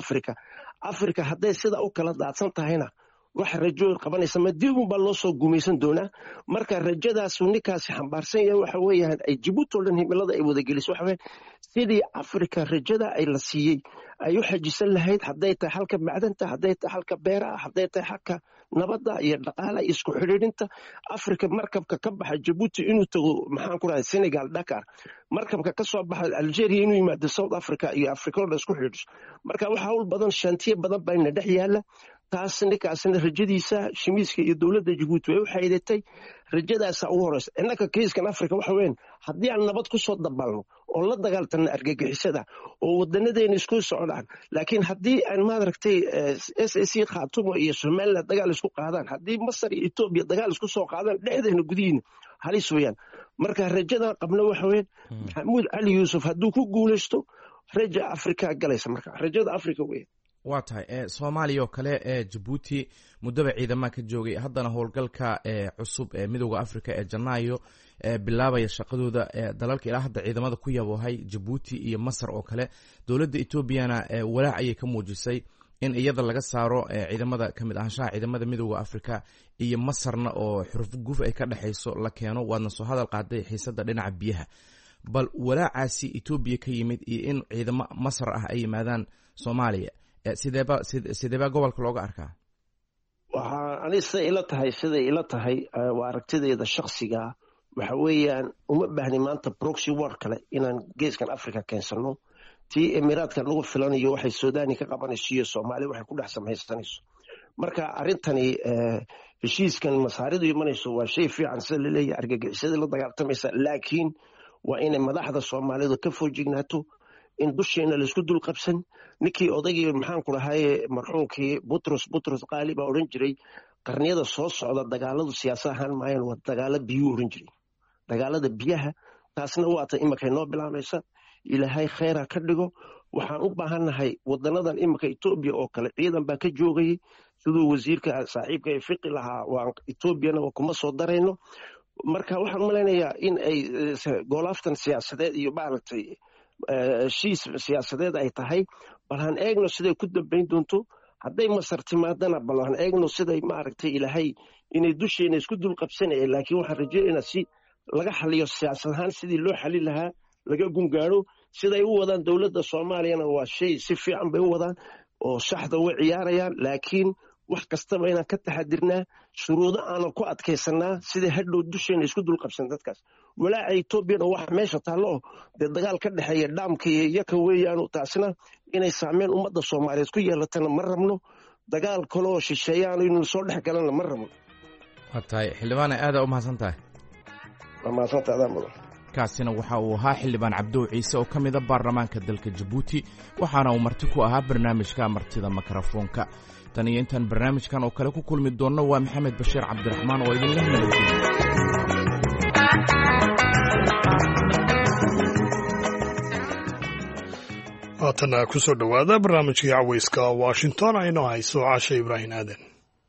Afrika hadday sida u kala daadsan tahayna wax rajo qabanaysa madiigu baa loo soo gumaysan doonaa marka rajadaas ninkaasi xambaarsan yahay waxa weeyaan ay Djibouti oo dhan himilada ay wada geliso waxa weeyaan sidii Afrika rajada ay la siiyay ay u xajisan lahayd hadday tahay halka macdanta hadday tahay halka beeraha hadday tahay halka nabadda iyo dhaqaalaha isku xiriirinta Afrika markabka ka baxa Djibouti inuu tago maxaan ku rahay Senegal Dakar markabka ka soo baxa Algeria inuu yimaado South Africa iyo Afrika oo isku xiriirso marka waxa hawl badan shantiye badan bayna dhex yaala taas ninkaasna rajadiisa shimiiska iyo dowladda Djibouti way u xaydatay rajadaas ugu horeysa innaka kiiskan Afrika waxa weyn haddii aan nabad ku soo dabaalno oo la dagaaltano argagixisada oo wadanadeena isku socdaan laakiin haddii aan maaragtay SAC Khartoum iyo Soomaaliya dagaal isku qaadaan haddii Masar iyo Ethiopia dagaal isku soo qaadaan dhexdeena gudihiina halis weeyaan marka rajada qabna waxa weyn Maxamuud Cali Yuusuf hadduu ku guuleysto raja Afrika galaysa marka rajada Afrika weeyaan waa tahay Soomaaliya oo kale Djibouti mudaba ciidamada ka joogay haddana howlgalka cusub ee midowga Afrika ee Janaayo bilaabaya shaqadooda dalalka ilaa hadda ciidamada ku yaboohay Djibouti iyo Masar oo kale dowladda Ethiopiana walaac ayay ka muujisay in iyada laga saaro ciidamada kamid ahaanshaha ciidamada midooda Afrika iyo Masarna oo xuruf guf ay ka dhaxayso la keeno, waadna soo hadal qaaday xiisada dhinaca biyaha. bal walaacaasi Ethiopia ka yimid iyo in ciidamo Masar ah ay yimaadaan Soomaaliya sideeba gobolka looga arkaa? waxaa anise ila tahay waa aragtideeda shakhsiga waxa weeyaan uma baahni maanta proxy war kale inaan geeskan Afrika keensano. tii Emiraadka lagu filanayo waxay Suudaan ka qabanayso iyo Soomaaliya waxay ku dhex samaysanayso. marka arintani heshiiskan masaaridu imanayso waa shay fiican sida la leeyahay, argagixisada la dagaaltamaysa, laakiin waa inay madaxda Soomaalidu ka foojignaato in dusheena la isku dul qabsan. ninkii odaygii maxaan ku dhahaye marxuumkii Butros Qaali baa oran jiray qarniyada soo socda dagaaladu siyaasad ahaan maayeen, waa dagaalo biyo oran jiray, dagaalada biyaha. taasna waa ta imika noo bilaamaysa. ilaahay khayra ka dhigo. waxaan u baahannahay wadanadan imika Ethiopia oo kale ciidan baa ka joogay sidoo wasiirka saaxiibka ee fiqi lahaa, waa Ethiopiana kuma soo darayno. marka waxaan maleynayaa in ay goolaftan siyaasadeed iyo maaragtay heshiis siyaasadeed ay tahay. bal han eegno siday ku dambayn doonto. hadday Masar timaadana bal han eegno siday maaragtay ilaahay inay dusheena isku dul qabsanayeen, laakiin waxaan rajaynaynaa si laga xaliyo siyaasad ahaan sidii loo xalin lahaa laga gungaaro. siday u wadaan dowladda Soomaaliyana waa shay si fiican bay u wadaan oo saxda way ciyaarayaan, laakiin wax kastaba inaan ka taxadirnaa, shuruudo aanan ku adkaysanaa sidii hadhow dusheena isku dul qabsan dadkaas. walaaca Ethiopia wax meesha taalo dee dagaal ka dhaxeeya dhaamka iyo yaka weeyaan, taasina inay saameyn ummadda Soomaaliyeed ku yeelatana ma rabno. dagaal kale oo shisheeyaan inuu soo dhex galana ma rabno. Hatay xildhibaan aad u mahadsantahay. mahadsantahay mudan. kaasina waxa uu ahaa xildhibaan Cabdo Ciise oo ka mid ah baarlamaanka dalka Djibouti, waxaana uu marti ku ahaa barnaamijka martida makarafoonka. tan iyo intaan barnaamijkan oo kale ku kulmi doonno waa Maxamed Bashiir Cabdiraxmaan oo idin leeyahay haatana ku soo dhowaada barnaamijkii cawayska Washington aynu hayso Caasha Ibraahin Aadan.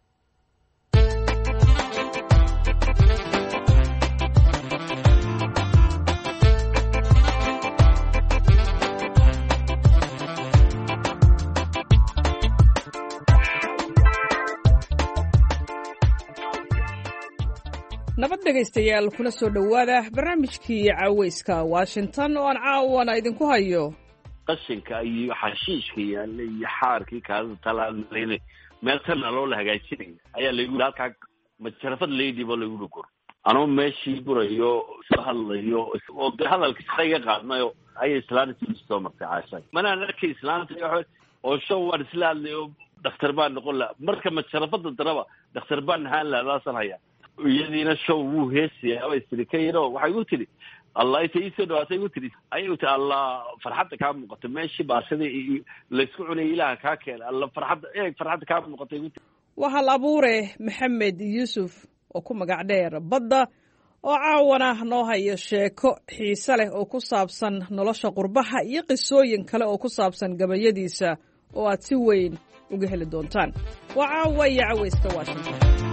nabad dhegaystayaal kuna soo dhowaada barnaamijkii cawayska Washington oo aan caawana idinku hayo qashinka iyo xashiishka iyo xaarkii kaada talaalayna meel tan loo la hagaajinay ayaa lagu halka majarafad leediba lagu dhigor anoo meeshii burayo soo hadlayo oo hadalka shaqayga qaadnayo ay islaanti soo martay Caashay mana arkay islaanti oo show war islaalayo dhakhtar baan noqon la marka majarafada daraba dhakhtar baan haan la laasanaya iyadiina show wuu heesay ay istirikayro waxay u tiri Allah aytiiso dhawaatay u tiri ayuu ta Allah farxadda ka muuqato meeshii baashadii la isku cunay ilaaha ka keen Allah farxadda ka muuqatay waxa la abuuray Maxamed Yuusuf oo ku magac dheer badda oo caawana noo hayo sheeko xiiso leh oo ku saabsan nolosha qurbaha iyo qisooyin kale oo ku saabsan gabayadiisa oo aad si weyn uga heli doontaan. waa caawaya cawayska Washington.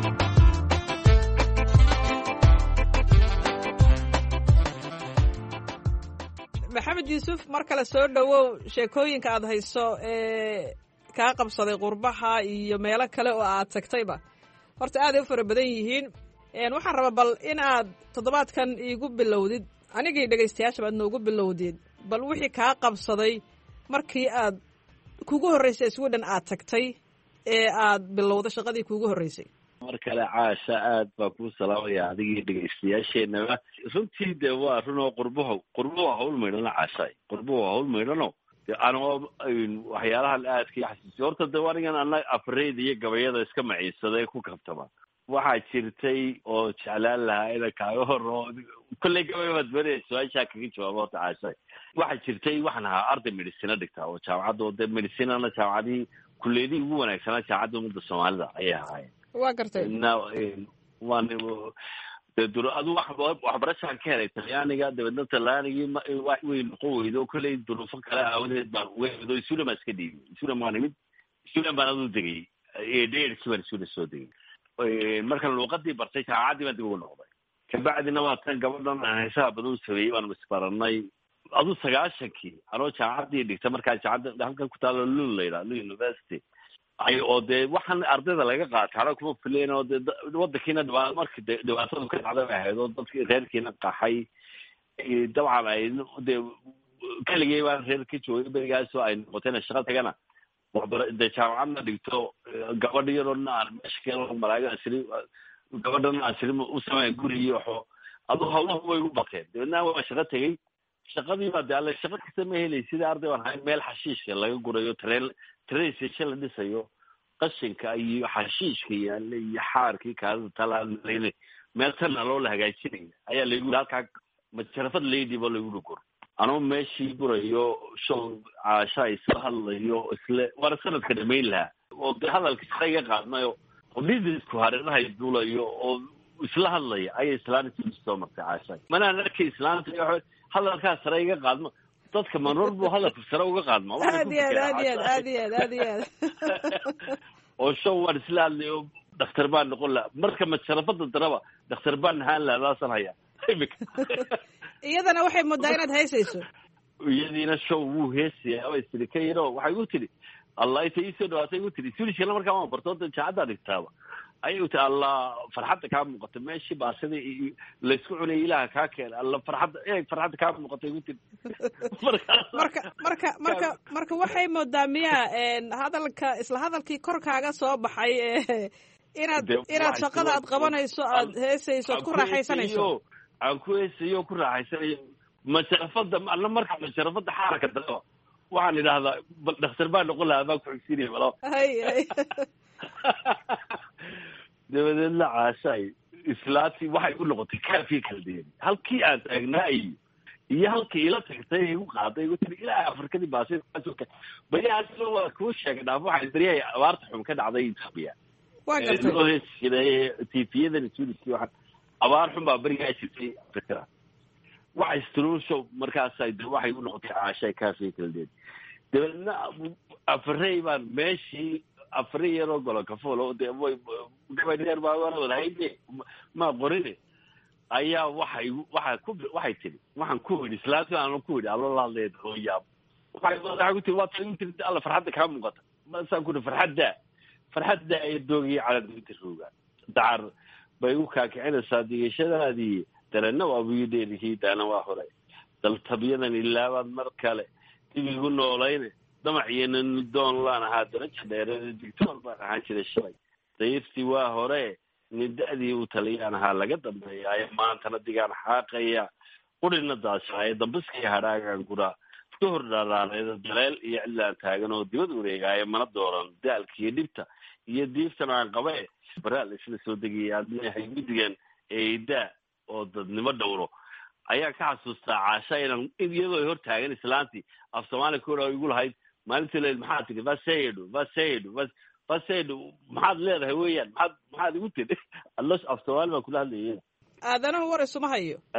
Maxamed Yuusuf mar kale soo dhawow. sheekooyinka aad hayso kaa qabsaday qurbaha iyo meelo kale oo aad tagtayba horta aad ay u fara badan yihiin. waxaan rabaa bal in aad toddobaadkan iigu bilowdid anigii dhegaystayaashaba aad noogu bilowdid bal wixii kaa qabsaday markii aad kugu horreysay Sweden aad tagtay ee aad bilowday shaqadii kugu horreysay. mar kale Caasha aad baa ku salaamaya adigii dhageystayaasheena. runtii de waa runoo qurbuhu hawl meedhana Caashay qurbuhu hawl meedhano anoo waxyaalaha aad ka xasuusi horta de warigan ana afreed iyo gabayada iska maciisaday ku kabtaba waxaa jirtay oo jeclaan lahaa ina kaaga horo kulley gabaybaad barayay su-aashaa kaga jawaabo horta Caashay. waxaa jirtay waxaan ahaa arday medicina dhigtaa oo jaamacadda oo de medicinana jaamacadihii kulleedii ugu wanaagsanaa jaamacadda ummadda Soomaalida ayay ahaayeen. waa gartay waan adu waxbarashaan ka helay Talyaaniga dabeedna Talyaanigii way noqon weydo kolley duruufo kale aawadeed baan weydo Suudaan iska dhiibay. Suudaan baan imid Suudaan baan adu degay dheerkii baan Suudaan soo degay markaan luuqadii bartay jaamacaddii baan dib ugu noqday. kabacdina waa tan gabadhan aan heesaha badan sameeyey baan isbaranay adu 90kii anoo jaamacaddii dhigta markaa jaamacadda halkan ku taalo Lund la yidhaahdo Lund University oo dee waxaan ardayda laga qaatay kuma filayn oo dee wadankiina markii dhibaatadu ka dhacday bay ahayd oo dadkii reerkiina qaxay dabcan ay dee keligay baan reer ka joogay berigaasoo ay noqoteen shaqo tagana dee jaamacadna dhigto gabadh yaroona aan meesha ka malaaga asri gabadhana asri u sameeya guri iyo waxo aduu hawlahu way ugu bateen dabeedna waa shaqo tegey shaqadii baa dee alle shaqo kasta ma helay sidii arday baan ahay meel xashiishka laga gurayo train station la dhisayo qashinka iyo xashiishka yaalla iyo xaarkii kaada talaale meel tanna loo la hagaajinaya ayaa lagu yiri halkaa majarafad leydiba lagu guro anoo meeshii gurayo show caasha isla hadlayo isla war sanadka dhamayn lahaa oo dee hadalka sare iga qaadnayo oo dhidisku hareeraha duulayo oo isla hadlaya ayay islaantii soo martay caasha manaan arkay islaantii hadalkaas sare iga qaadmo dadka manor buu hadalka sare uga qaadmo aad oo show war isla hadlayo dhakhtar baan noqon lahaa marka majarafada daraba dhakhtar baan ahaan lahaa laasan haya iyadana waxay moodaa inaad heesayso iyadiina show wuu heesaya way tiri ka yaro waxay u tiri allah ay taysoo dhawaatay u tiri suulishana markaa waan barto jaacada dhigtaaba ayay u tiri allah farxadda kaa muuqata meeshii baasada laysku cunay ilaaha kaa keenay allah farxadda kaa muuqatay u tiri marka waxay moodaa miyaa isla hadalkii kor kaaga soo baxay inaad shaqada aad qabanayso aad heesayso aad ku raaxaysanayso aan ku heesayo ku raaxaysanayo majarafada alla markaa majarafada xaaraka daraba waxaan idhaahdaa bal dhakhtar baa noqon lahaa baa kuxigsinaya malo dabadeedna caashaay islaantii waxay u noqotay kaafii kala deeri halkii aan taagnaa iyo halkii ila tagtay igu qaaday igu tiri ilaa afrikadii baasika baryahaasna waa kuu sheegay dhaaf waxay baryahay abaarta xun ka dhacday Ethiopia waa gartay tvyadan suudisi waxaan abaar xun baa berigaa jirtay afrikada waxay istruusho markaasay de waxay u noqotay caashay kaafii kala deeri dabeedna afarey baan meeshii afar yaroo golo kafool oo dee gabadh dheer baa walahayd ma qorine ayaa waxay tiri waxaan ku yidhi islaantii aan ku yidhi alla laadleed oo yaab waxay ku tiri waa tan tiri alla farxadda kaa muuqata masaan ku farxadda ay doogii calanka rooga dacar bay u kaakicinaysaa digashadaadii darana waa buyudeedikii daana waa horay daltabyadan ilaabaad mar kale dibigu noolayne damaciina doon laan ahaa daraja dheereeda digtoor baan ahaan jiray shalay dayirtii waa hore nida'dii uu taliyaan ahaa laga dambeeyaayo maantana digaan xaaqaya qurina daashaaye dambiskii hadhaagaan guraa ka hor dhaaraareeda daleel iyo cidlaan taagan oo dibad wareegaayo mana dooran daalkiiyo dhibta iyo diiftan aan qabe baraal isla soo degaya adleehay guddigan eedaa oo dadnimo dhowro ayaa ka xasuustaa caasha inaan iyadoo ay hor taagan islaantii af soomaaliya ku hora igu lahayd maalintii leed maxaad tiri vasedo maxaad leedahay weeyaan maxaad igu tiri allos af soomaali baan kula hadlayay aadanahu war iskuma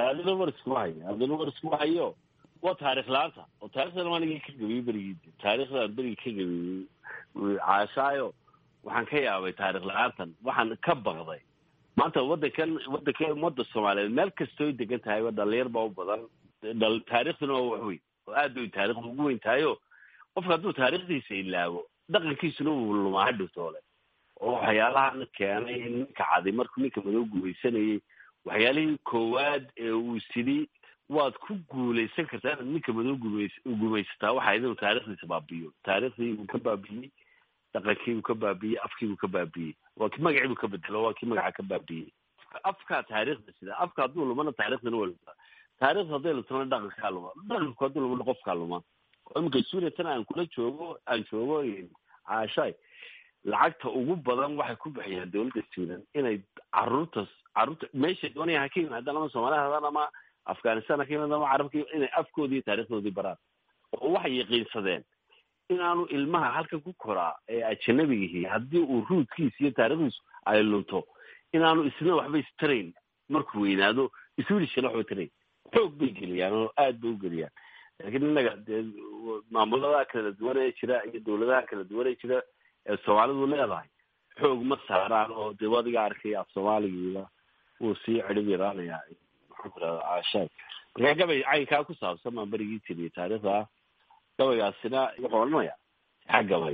hayo waa taarikh laanta oo taarikhdan anigii ka gabiyey berigii taarikhdan berigii ka gabiyey caashaayo waxaan ka yaabay taarikh la-aantan waxaan ka baqday maanta wadanka umada soomaaliyeed meel kastooy degan tahayba dhalinyar baa u badan taarikhduna waa wax weyn oo aad bay taarikhda ugu weyn tahayo qofka hadduu taarikhdiisa ilaabo dhaqankiisuna uu lumaa hadhowtoole oo waxyaalaha keenay ninka cadi markuu ninka madow gumaysanayay waxyaalihii koowaad ee uu sidii waad ku guulaysan kartaa inaad ninka madow gumaysataa waxaa inuu taarikhdiisa baabi'iyo taarikhdii buu ka baabi'iyey dhaqankii buu ka baabi'iyey afkii buu ka baabi'iyey waa kii magacii buu ka bedelo waa kii magaca ka baabi'iyey afkaa taarikhda sida afka hadduu lumana taarikhdana waa lumtaa taarikhda hadday lumtana dhaqankaa luma dhaqanku hadduu lumana qofkaa luma oo iminka suuriatan aan joogo caashaay lacagta ugu badan waxay ku bixiyaan dawladda suudan inay caruurta meesha doonaya ha ka yimaadaan ama soomaaliya hadaan ama afghanistan ha ka yimaadaan ama carabka inay afkoodii taarikhdoodii baraan oo waxay yaqiinsadeen inaanu ilmaha halkan ku koraa ee ajanabigihi haddii uu ruudkiisa iyo taarikhdiisu ay lunto inaanu isna waxba istarayn markuu weynaado iswilishana waxba tarayn xoog bay geliyaan oo aad bay u geliyaan laakiin innaga dee maamuladaha kala duwan ee jira iyo dawladaha kala duwan ee jira ee soomaalidu leedahay xoog ma saaraan oo dee wadiga arkay af soomaaligiiba wuu sii cidhib yaraanayaa maxaan ku rahda caashaay markaa gabay caynkaa ku saabsan baan berigii tiriye taarikhda gabaygaasina wuxuu odhanaya gabay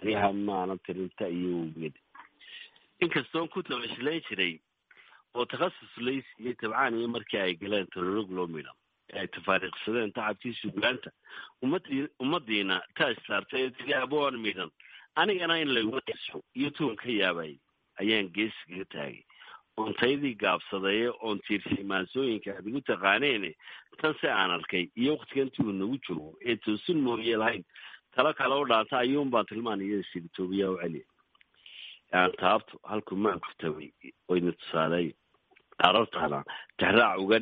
taliyaha maana tirinta iyo webiyada inkastoon ku tabashilayn jiray oo takhasus laysiiyey tabcaan iyo markii ay galeen tolorog loo midhan ay tafaariiqsadeen tacabkii suugaanta ummadiina taas saartay tilaabon midhan anigana in lagu qiso iyo tuun ka yaabay ayaan geesiga taagay ontaydii gaabsaday oon tiirsay maansooyinka aad ugu taqaaneen tan si aan arkay iyo waqtigan tuu nagu joogo ee toosin mooye lahayn tala kale oo dhaanta ayuun baan tilmaanaya sida Itoobiya u celiya aan taabto halku ma ku tabay wayna tusaalay arartana tixraac uga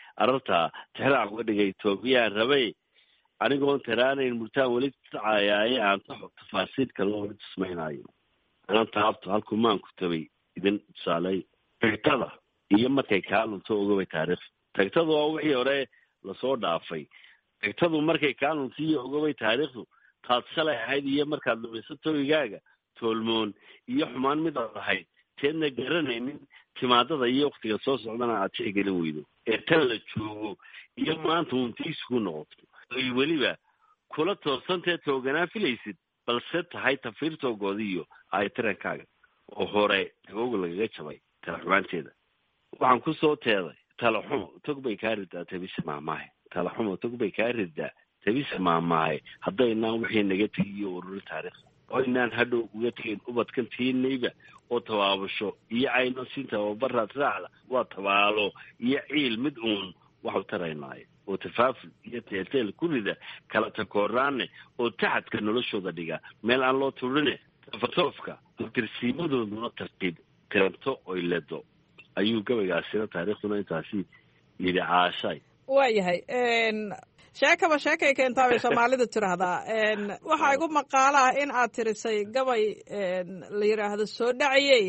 dhigay Itoobiya rabay anigoon tiraanayn murtaan weli tacaayay aan tafaasiil kale oo tusmaynayo aan taabto halku ma ku tabay idin tusaalay tagtada iyo markay kaalunto ogabay taariikh tagtadu waa wixii hore lasoo dhaafay tagtadu markay kaalunto iyo ogabay taariikhdu taad shalay ahayd iyo markaad lumiso toygaaga toolmoon iyo xumaan mid aad ahayd teedna garanaynin timaadada iyo waqtiga soo socdana aad tixgelin weydo ee tan la joogo iyo maanta untiisku noqoto ay weliba kula toosantee tooganaa filaysid balse tahay tafiirtoogoodiyo ay tirankaaga oo hore tagooga lagaga jabay talaxumaanteeda waxaan ku soo teeday talaxumo tog bay kaa ridaa tabise maamaahe talaxumo tog bay kaa ridaa tabise maamaahe haddaynaan wixii naga tegiyo ururin taariikhda oo inaan hadhow uga tegin ubadkantiinayba oo tabaabasho iyo cayno siinta oo baraad raacda waa tabaalo iyo ciil mid uun waxu taraynaayo oo tafaaful iyo teelteel ku rida kala takooraane oo taxadka noloshooda dhiga meel aan loo turine tafatoofka tirsiimadooduna tartiib tiranto oy ledo ayuu gabaygaasina taariikhduna intaasi yidhi caashay waayahay sheekaba sheekay keentaa bay soomaalidu tiraahdaa waxaa igu maqaalo ah in aad tirisay gabay la yidhaahdo soo dhaciyey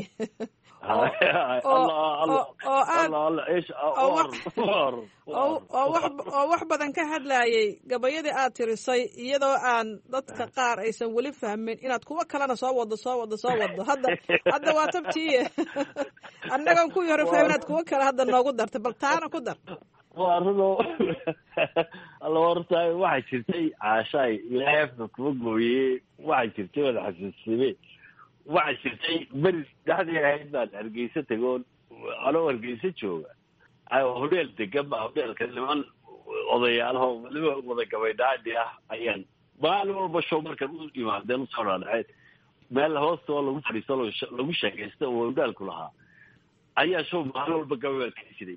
oo wax badan ka hadlayay gabayadii aad tirisay iyadoo aan dadka qaar aysan weli fahmin inaad kuwa kalena soo wado hadda waa tabtiiye annagoon kuwii hore fahmin inaad kuwa kale hadda noogu dartay bal taana ku dar waa runo alla horta waxaa jirtay caashaay leefka kuma gooye waxaa jirtay wada xasuusime waxaa jirtay beri dhexdii ahayd baan hargeysa tagoon anoo hargeysa jooga hodheel degan ba hodheelka niman odayaalaho waliba wada gabaydhaadhi ah ayaan maalin walba show markan u imaadeen usoo dhaadhaceed meel hoosta oo lagu fadhiisto lagu sheekaysta oo hodheelku lahaa ayaa show maalin walba gabay ka jiray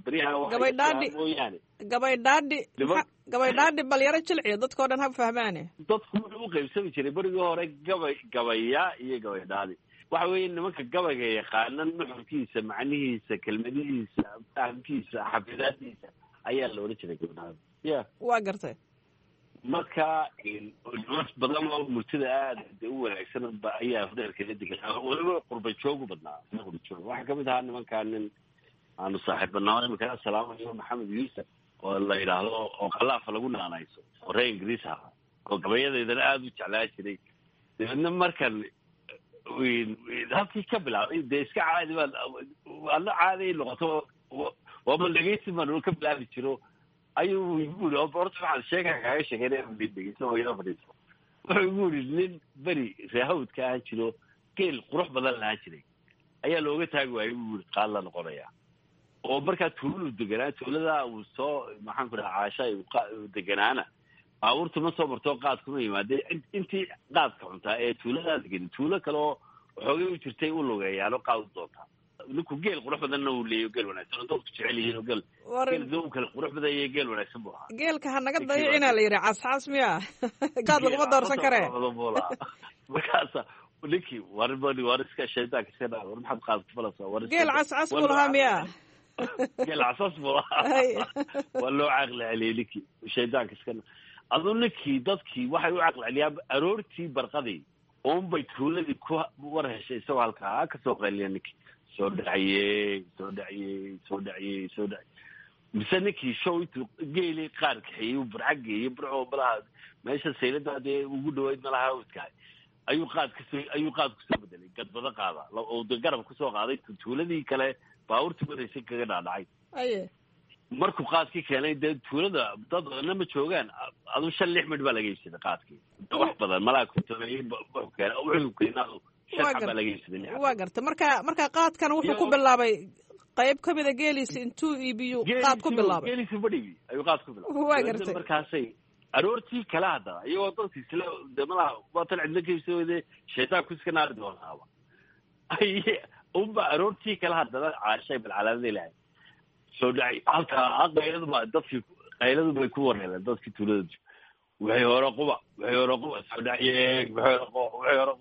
gabaydhaadhi bal yaro jilciyo dadkao dhan ha fahmaane dadku wuxuu u qaybsami jiray berigii hore gabaya iyo gabaydhaadhi waxa weeye nimanka gabayga yaqaanan nuxurkiisa macnihiisa kelmadihiisa fahamkiisa xafidaadiisa ayaa la odhan jiray gabaydhaadhi ya waa gartay marka nimas badan oo murtida aada u wanaagsan ayaa hodheelkala deganaa weliba qurba joogu badnaa qurbajoog waxaa kamid ahaa nimankaa nin aanu saaxiibbanaa imika salaamayo maxamed yuusuf oo la yidhaahdo oo qalaafa lagu naanayso oo reer ingiriis ahaa oo gabayadeydana aada u jeclaa jiray dabeedna markan halkii ka bilaabay dee iska caadi baa adna caadi noqoto waaba dhegeysi baan ka bilaabi jiro ayuu igu yiri horta waxaan sheegaa kaaga sheekeynaya dhegeyso oo ila fadhiiso wuxuu igu yiri nin beri reehawdka ahaan jiro geel qurux badan lahaan jiray ayaa looga taagi waayay buu yiri qaal la noqonaya oo markaa tuulu deganaa tuulada uu soo maxaan ku dhahaa caashay uu deganaana baabuurtu ma soo marto qaad kuma yimaadee intii qaadka cuntaa ee tuuladaa degan tuulo kale oo waxoogay u jirtay u lugeeyaano qaad u doontaa ninku geel qurux badanna uu leeyo geel wanaagsan oo dadku jecel yihiin oo geel doo kale qurux badan iyo geel wanaagsan buu ahaa geelka ha naga dayicina la yidhi cascas miya qaad laguma doorsan karee markaasa ninkii war iska shaydaanka iska dhaa war maxaad qaad kufalaysaa geel cascas buu lahaa miya geel cascas buu lahaa waa loo caaqli celiyey ninkii shaydaanka iska aduu ninkii dadkii waxay u caqli celiyaan aroortii barqadii unbay tuuladii ku war heshay isagoo halkaa kasoo qayliya ninkii soo dhaciyey mise ninkii show intuu geeli qaar kaxeeyey burca geeyey burco malaha meesha saylada dee ugu dhaweyd malaha hawdkahay ayuu qaad kusoo bedelay gadbado qaada oo de garab kusoo qaaday tuuladii kale baabuurtii wadaysay kaga dhaadhacay markuu qaadkii keenay dee tuulada dad odana ma joogaan aduu 5-6 midh baa laga iibsaday qaadkii wax badan malaa ku tabeeyay wuxuu keenaa shaqo laga iibsaday waa gartay marka qaadkan wuxuu ku bilaabay qayb ka mid ah geeliisa intuu iibiyo qaad ku bilaabay geeliisa badhibi ayuu qaad ku bilaabay waa gartay markaasay aroortii kala hada ayuu dadkii isla damada waatan cidla kaysooday shaytaanku iska naari doonaaba ay umba aroortii kala hada caashay bal calaamada ilaahay soo dhacay halka qayladu bay ku wareereen dadkii tuulada waxay hore quba soo dhacay waxay hore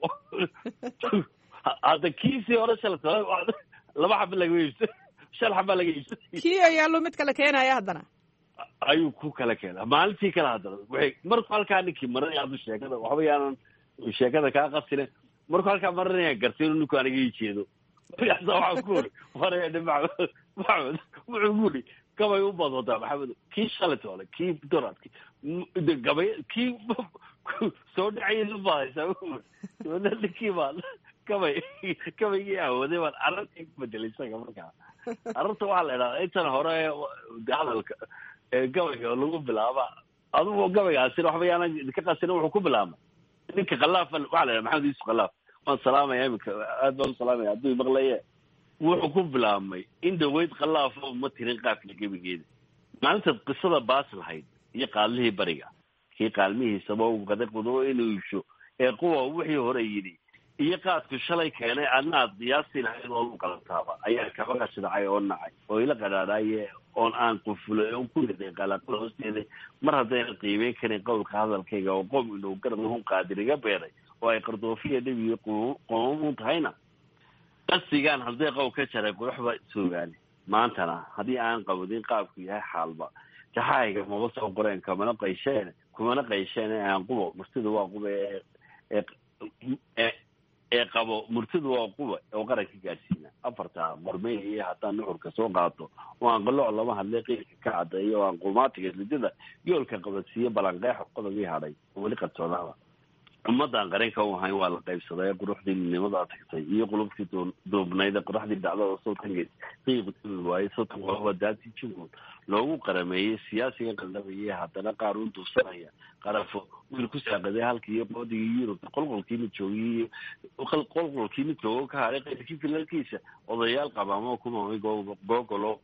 hada kiisii hore shalay laba xab laga iibsay shan xab laga iibsay kii ayaa loo mid kala keenaya haddana ayuu ku kala keenaa maalintii kala hadana waxay markuu halkaa ninkii maranaya adu sheekada waxba yaanan sheekada kaa qasine markuu halkaa maranaya gartay inuu ninku aniga ii jeedo markaasa waxaa ku uri waraya maxamed wuxuu guri gabay u badwadaa maxamed kii shalay toole kii doradki gabay kii soo dhacay ubahaysaa ninkii baa gabaygii awooday baan arrintii ku bedelay isaga markaa arrinta waxaa la idhahdaa intan hore hadalka gabayga lagu bilaaba adugu gabaygaasina waxba yaanan idinka qasina wuxuu ku bilaabay ninka khalaaf waxaa la idhaha maxamed yuusuf khalaaf waan salaamaya iminka aad baan u salaamaya hadduu maqlaye wuxuu ku bilaabmay in dhaweyd khalaafo uma tirin qaafka gebigeeda maalintaad qisada baas lahayd iyo qaalmihii bariga kii qaalmihiisaba u qaday qudubo inuu iibsho ee kuwa wixii hore yidhi iyo qaadku shalay keenay adna aad qiyaastii lahayd oo lu qalantaaba ayaa kabaga shidacay oo nacay oo ila qadhaadhaaye oon aan qufulay oo ku riday qalaqal hoosteeda mar haddayna qiimeyn karin qowlka hadalkayga oo qoom inuu garnahun qaadir iga beeray oo ay qardoofiya dhibiyo qomamuun tahayna qasigaan hadday qow ka jaray quruxba soogaani maantana haddii aan qabadin qaabku yahay xaalba jaxaayga maba soo qoreen kumana qaysheen aan qubo martida waa quba ee qabo murtidu waa quba oo qaranka gaadhsiina afarta qormey iyo haddaan nuxurka soo qaato oo aan qalooc lama hadlay qiilka ka cadeeyo oo aan qumaatiga lidada yoolka qabadsiiyo balanqeex qodobii hadhay oo weli qartoonaaba ummadan qaranka u ahayn waa la qaybsaday quruxdii midnimada tagtay iyo qulubtii duubnayd qoraxdii dhacdada sultangeed qiiqtii waayay sultan waa daati juhud loogu qarameeyay siyaasiga qaldamayay haddana qaar u duubsanaya qarafo wiil ku saaqaday halkii qoodigii Yurub qolqolkiina joogay qolqolkiina joogo ka haray qaybkii filalkiisa odayaal qabaamo kuma googolo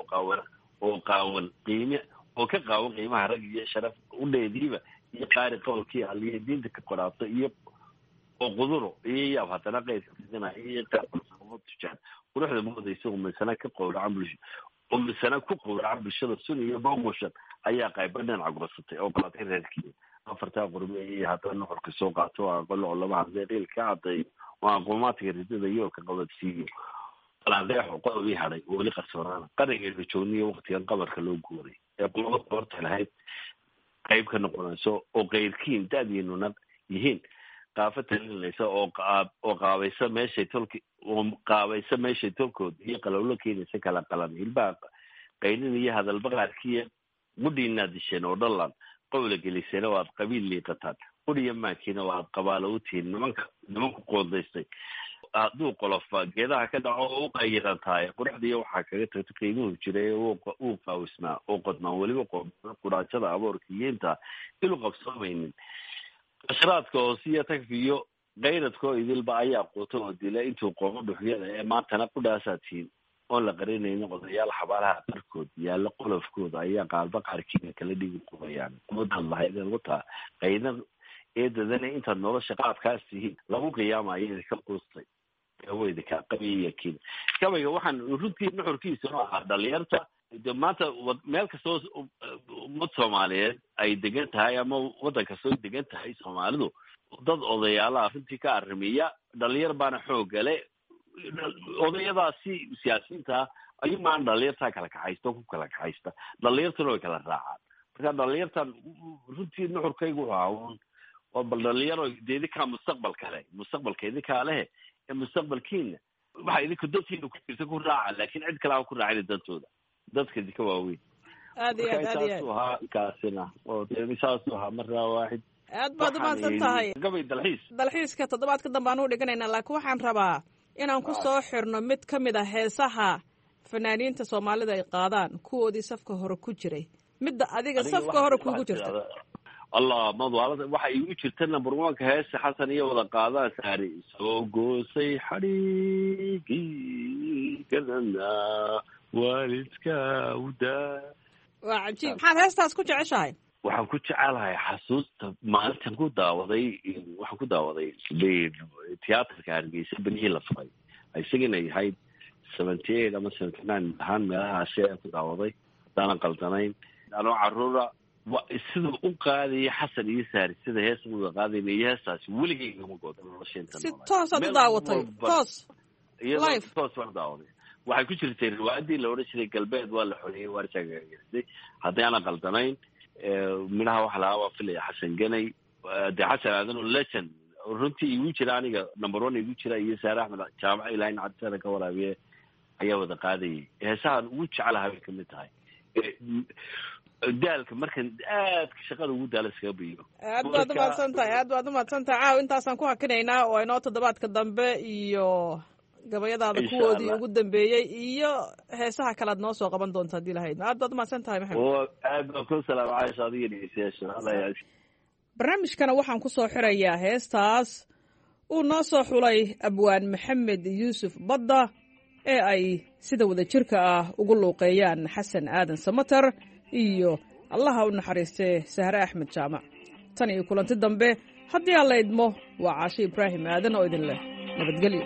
oo qaawan qiime oo ka qaawan qiimaha rag iyo sharaf u dheediiba iyo qaari qowlkii aliye diinta ka qoraabta iyo oo quduro iyo yaab haddana qaydka fidina iyo qaabka quruxda moodaysa umisana ka qowracan bulsho umisana ku qowracan bulshada sun iyo booqoshan ayaa qayba dhinaca gursatay oo qalatay reerkii afartaa qorme iyo haddana nuxurka soo qaato oo aqalo lama hadlay qiil ka caday oo aqoomaadka ridada yoolka qabadsiiyo balanqeexo qodobii hadhay oo weli qarsoonaana qarangeeda joogniyo waqtigan qabarka loo guuray ee qulubada horta lahayd qayb ka noqonayso oo qayrkiin daadiinuna yihiin qaafa talinaysa oo qaabaysa meeshay tolkood iyo qalowlo keenaysa kala qalan hilbaa qaynin iyo hadalba qaarkiiya qudhiina disheen oo dhalan qowla geliseen oo aad qabiil liiqataan qudhiya maankiina oo aad qabaalo u tihiin nimanku qoondaystay hadduu qolofa geedaha ka dhaco oo u qayiran tahay quruxdiiya waxaa kaga tagta qiimuhu jiray uu qaawisnaa oo qodnaan weliba quraajada aboorka iyo intaa ilu qabsoomaynin qashraadka hoosiya tagfiyo qayradkoo idilba ayaa quuta oo dila intuu qoomo dhuxyada ee maantana qudhaasaa tihiin oon la qarinaynin odayaal xabaalaha qarkood yaalla qolofkooda ayaa qaalba qaarkiina kala dhigi qubayaan qudaad lahaydeen wataa qaydan eedadana intaad nolosha qaadkaas tihiin lagu qiyaamayo idinka quustay weydika qabiyakiin gabayga waxaan runtii nuxurkiisa oo ahaa dhalinyarta maanta meel kastoo ummad soomaaliyeed ay degan tahay ama waddan kastoo degan tahay soomaalidu dad odayaalaha runtii ka arrimiya dhalinyar baana xooggale odayadaasi siyaasiyiinta ayumaan dhalinyartaa kala kaxaysta ku kala kaxaysta dhalinyartuna way kala raacaan marka dhalinyartan runtii nuxurkaygu wuxuu oo bal dhalinyaro idinkaa mustaqbalka idinkaa lehe ee mustaqbalkiina waxa idinka dantiina ku jirta ku raaca laakiin cid kale aan ku raacin dantooda dadka idinka waaweyn aad iyo ahaa kaasina oo saasuu ahaa marraa waaxid aad baad umahadsan tahay gabay dalxiiska toddobaadka dambe aan u dhiganaynaa laakiin waxaan rabaa inaan ku soo xirno mid ka mid a heesaha fanaaniinta soomaalida ay qaadaan kuwoodii safka hore ku jiray midda adiga safka hore kuugu jirta allah madwaalada waxa igu jirta number 1 heesta xasan iyo wada qaadaan saari soo goosay xariigii kadana waalidka uda waa cajiib maxaad heestaas ku jeceshahay waxaan ku jecelahay xasuusta maalintan ku daawaday tiyaatarka Hargeysa banihii la furay isagana yahay 78 ama 79 ahaan meelahaas ee ku daawaday daan qaldanayn anoo caruura sidoo u qaaday xasan iyo saari sida heestu u qaaday heestaas weligeyga ma goodo nolosheena si toos aad daawatay toos live toos waan daawaday waxay ku jirtay riwaayadii la oran jiray galbeed waa la xoriyay warshagaysay haddii aan qaldanayn minaha waxa la waa filaya xasan ganay de xasan aadan legend runtii igu jira aniga number 1 igu jira iyo saar axmed jaamac ilaa in cadada ka waraabiye ayaa wada qaaday heesahan ugu jecelahay ka mid tahay daalka markan aad shaqada ugu daalaska biyo aad baad u mahadsantahay caaw intaasaan ku hakinaynaa oo inoo toddobaadka dambe iyo gabayadaada kuwoodii ugu dambeeyey iyo heesaha kale aad noo soo qaban doonta haddii lahayd aad baad u mahadsantahay maxamed aad baan ku salaam caasha adiga dhegeystayaasha barnaamijkana waxaan ku soo xirayaa heestaas uu noo soo xulay abwaan maxamed yuusuf badda ee ay sida wada jirka ah ugu luuqeeyaan xasan aadan samatar iyo allaha u naxariistay sahre axmed jaamac tan iyo kulanti dambe haddii aan la idmo waa caasho ibraahim aadan oo idin leh nabadgelyo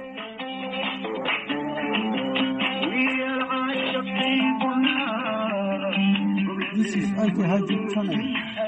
This is Uncle Haji Tunnel.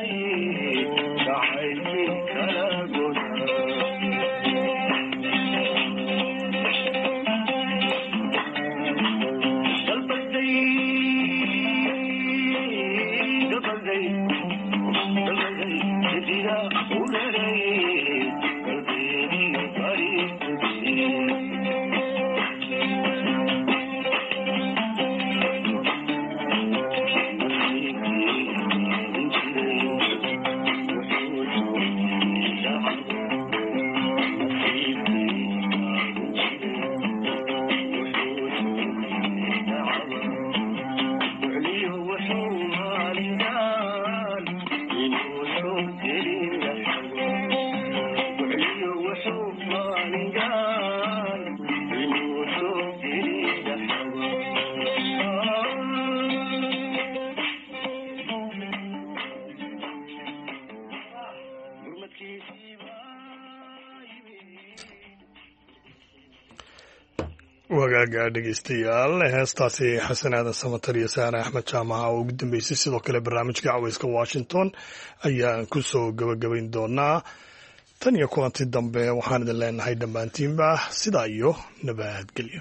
wagaaga dhegeystayaal heestaasi xasan aadan samatar iyo saare axmed jaamaca oo ugu dambeysay sidoo kale barnaamijka caweyska washington ayaan ku soo gabagabayn doonaa tan iyo kulanti dambe waxaan idin leenahay dhammaantiinba sidaa iyo nabadgelyo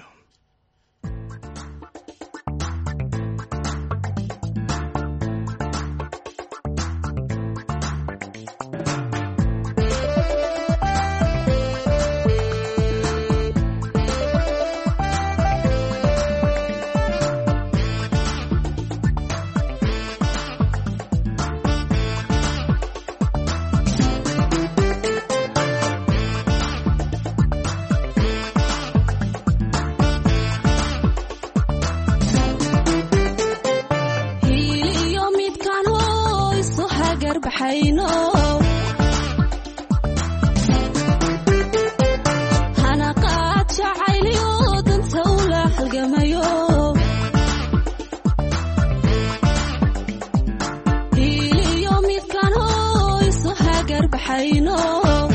I know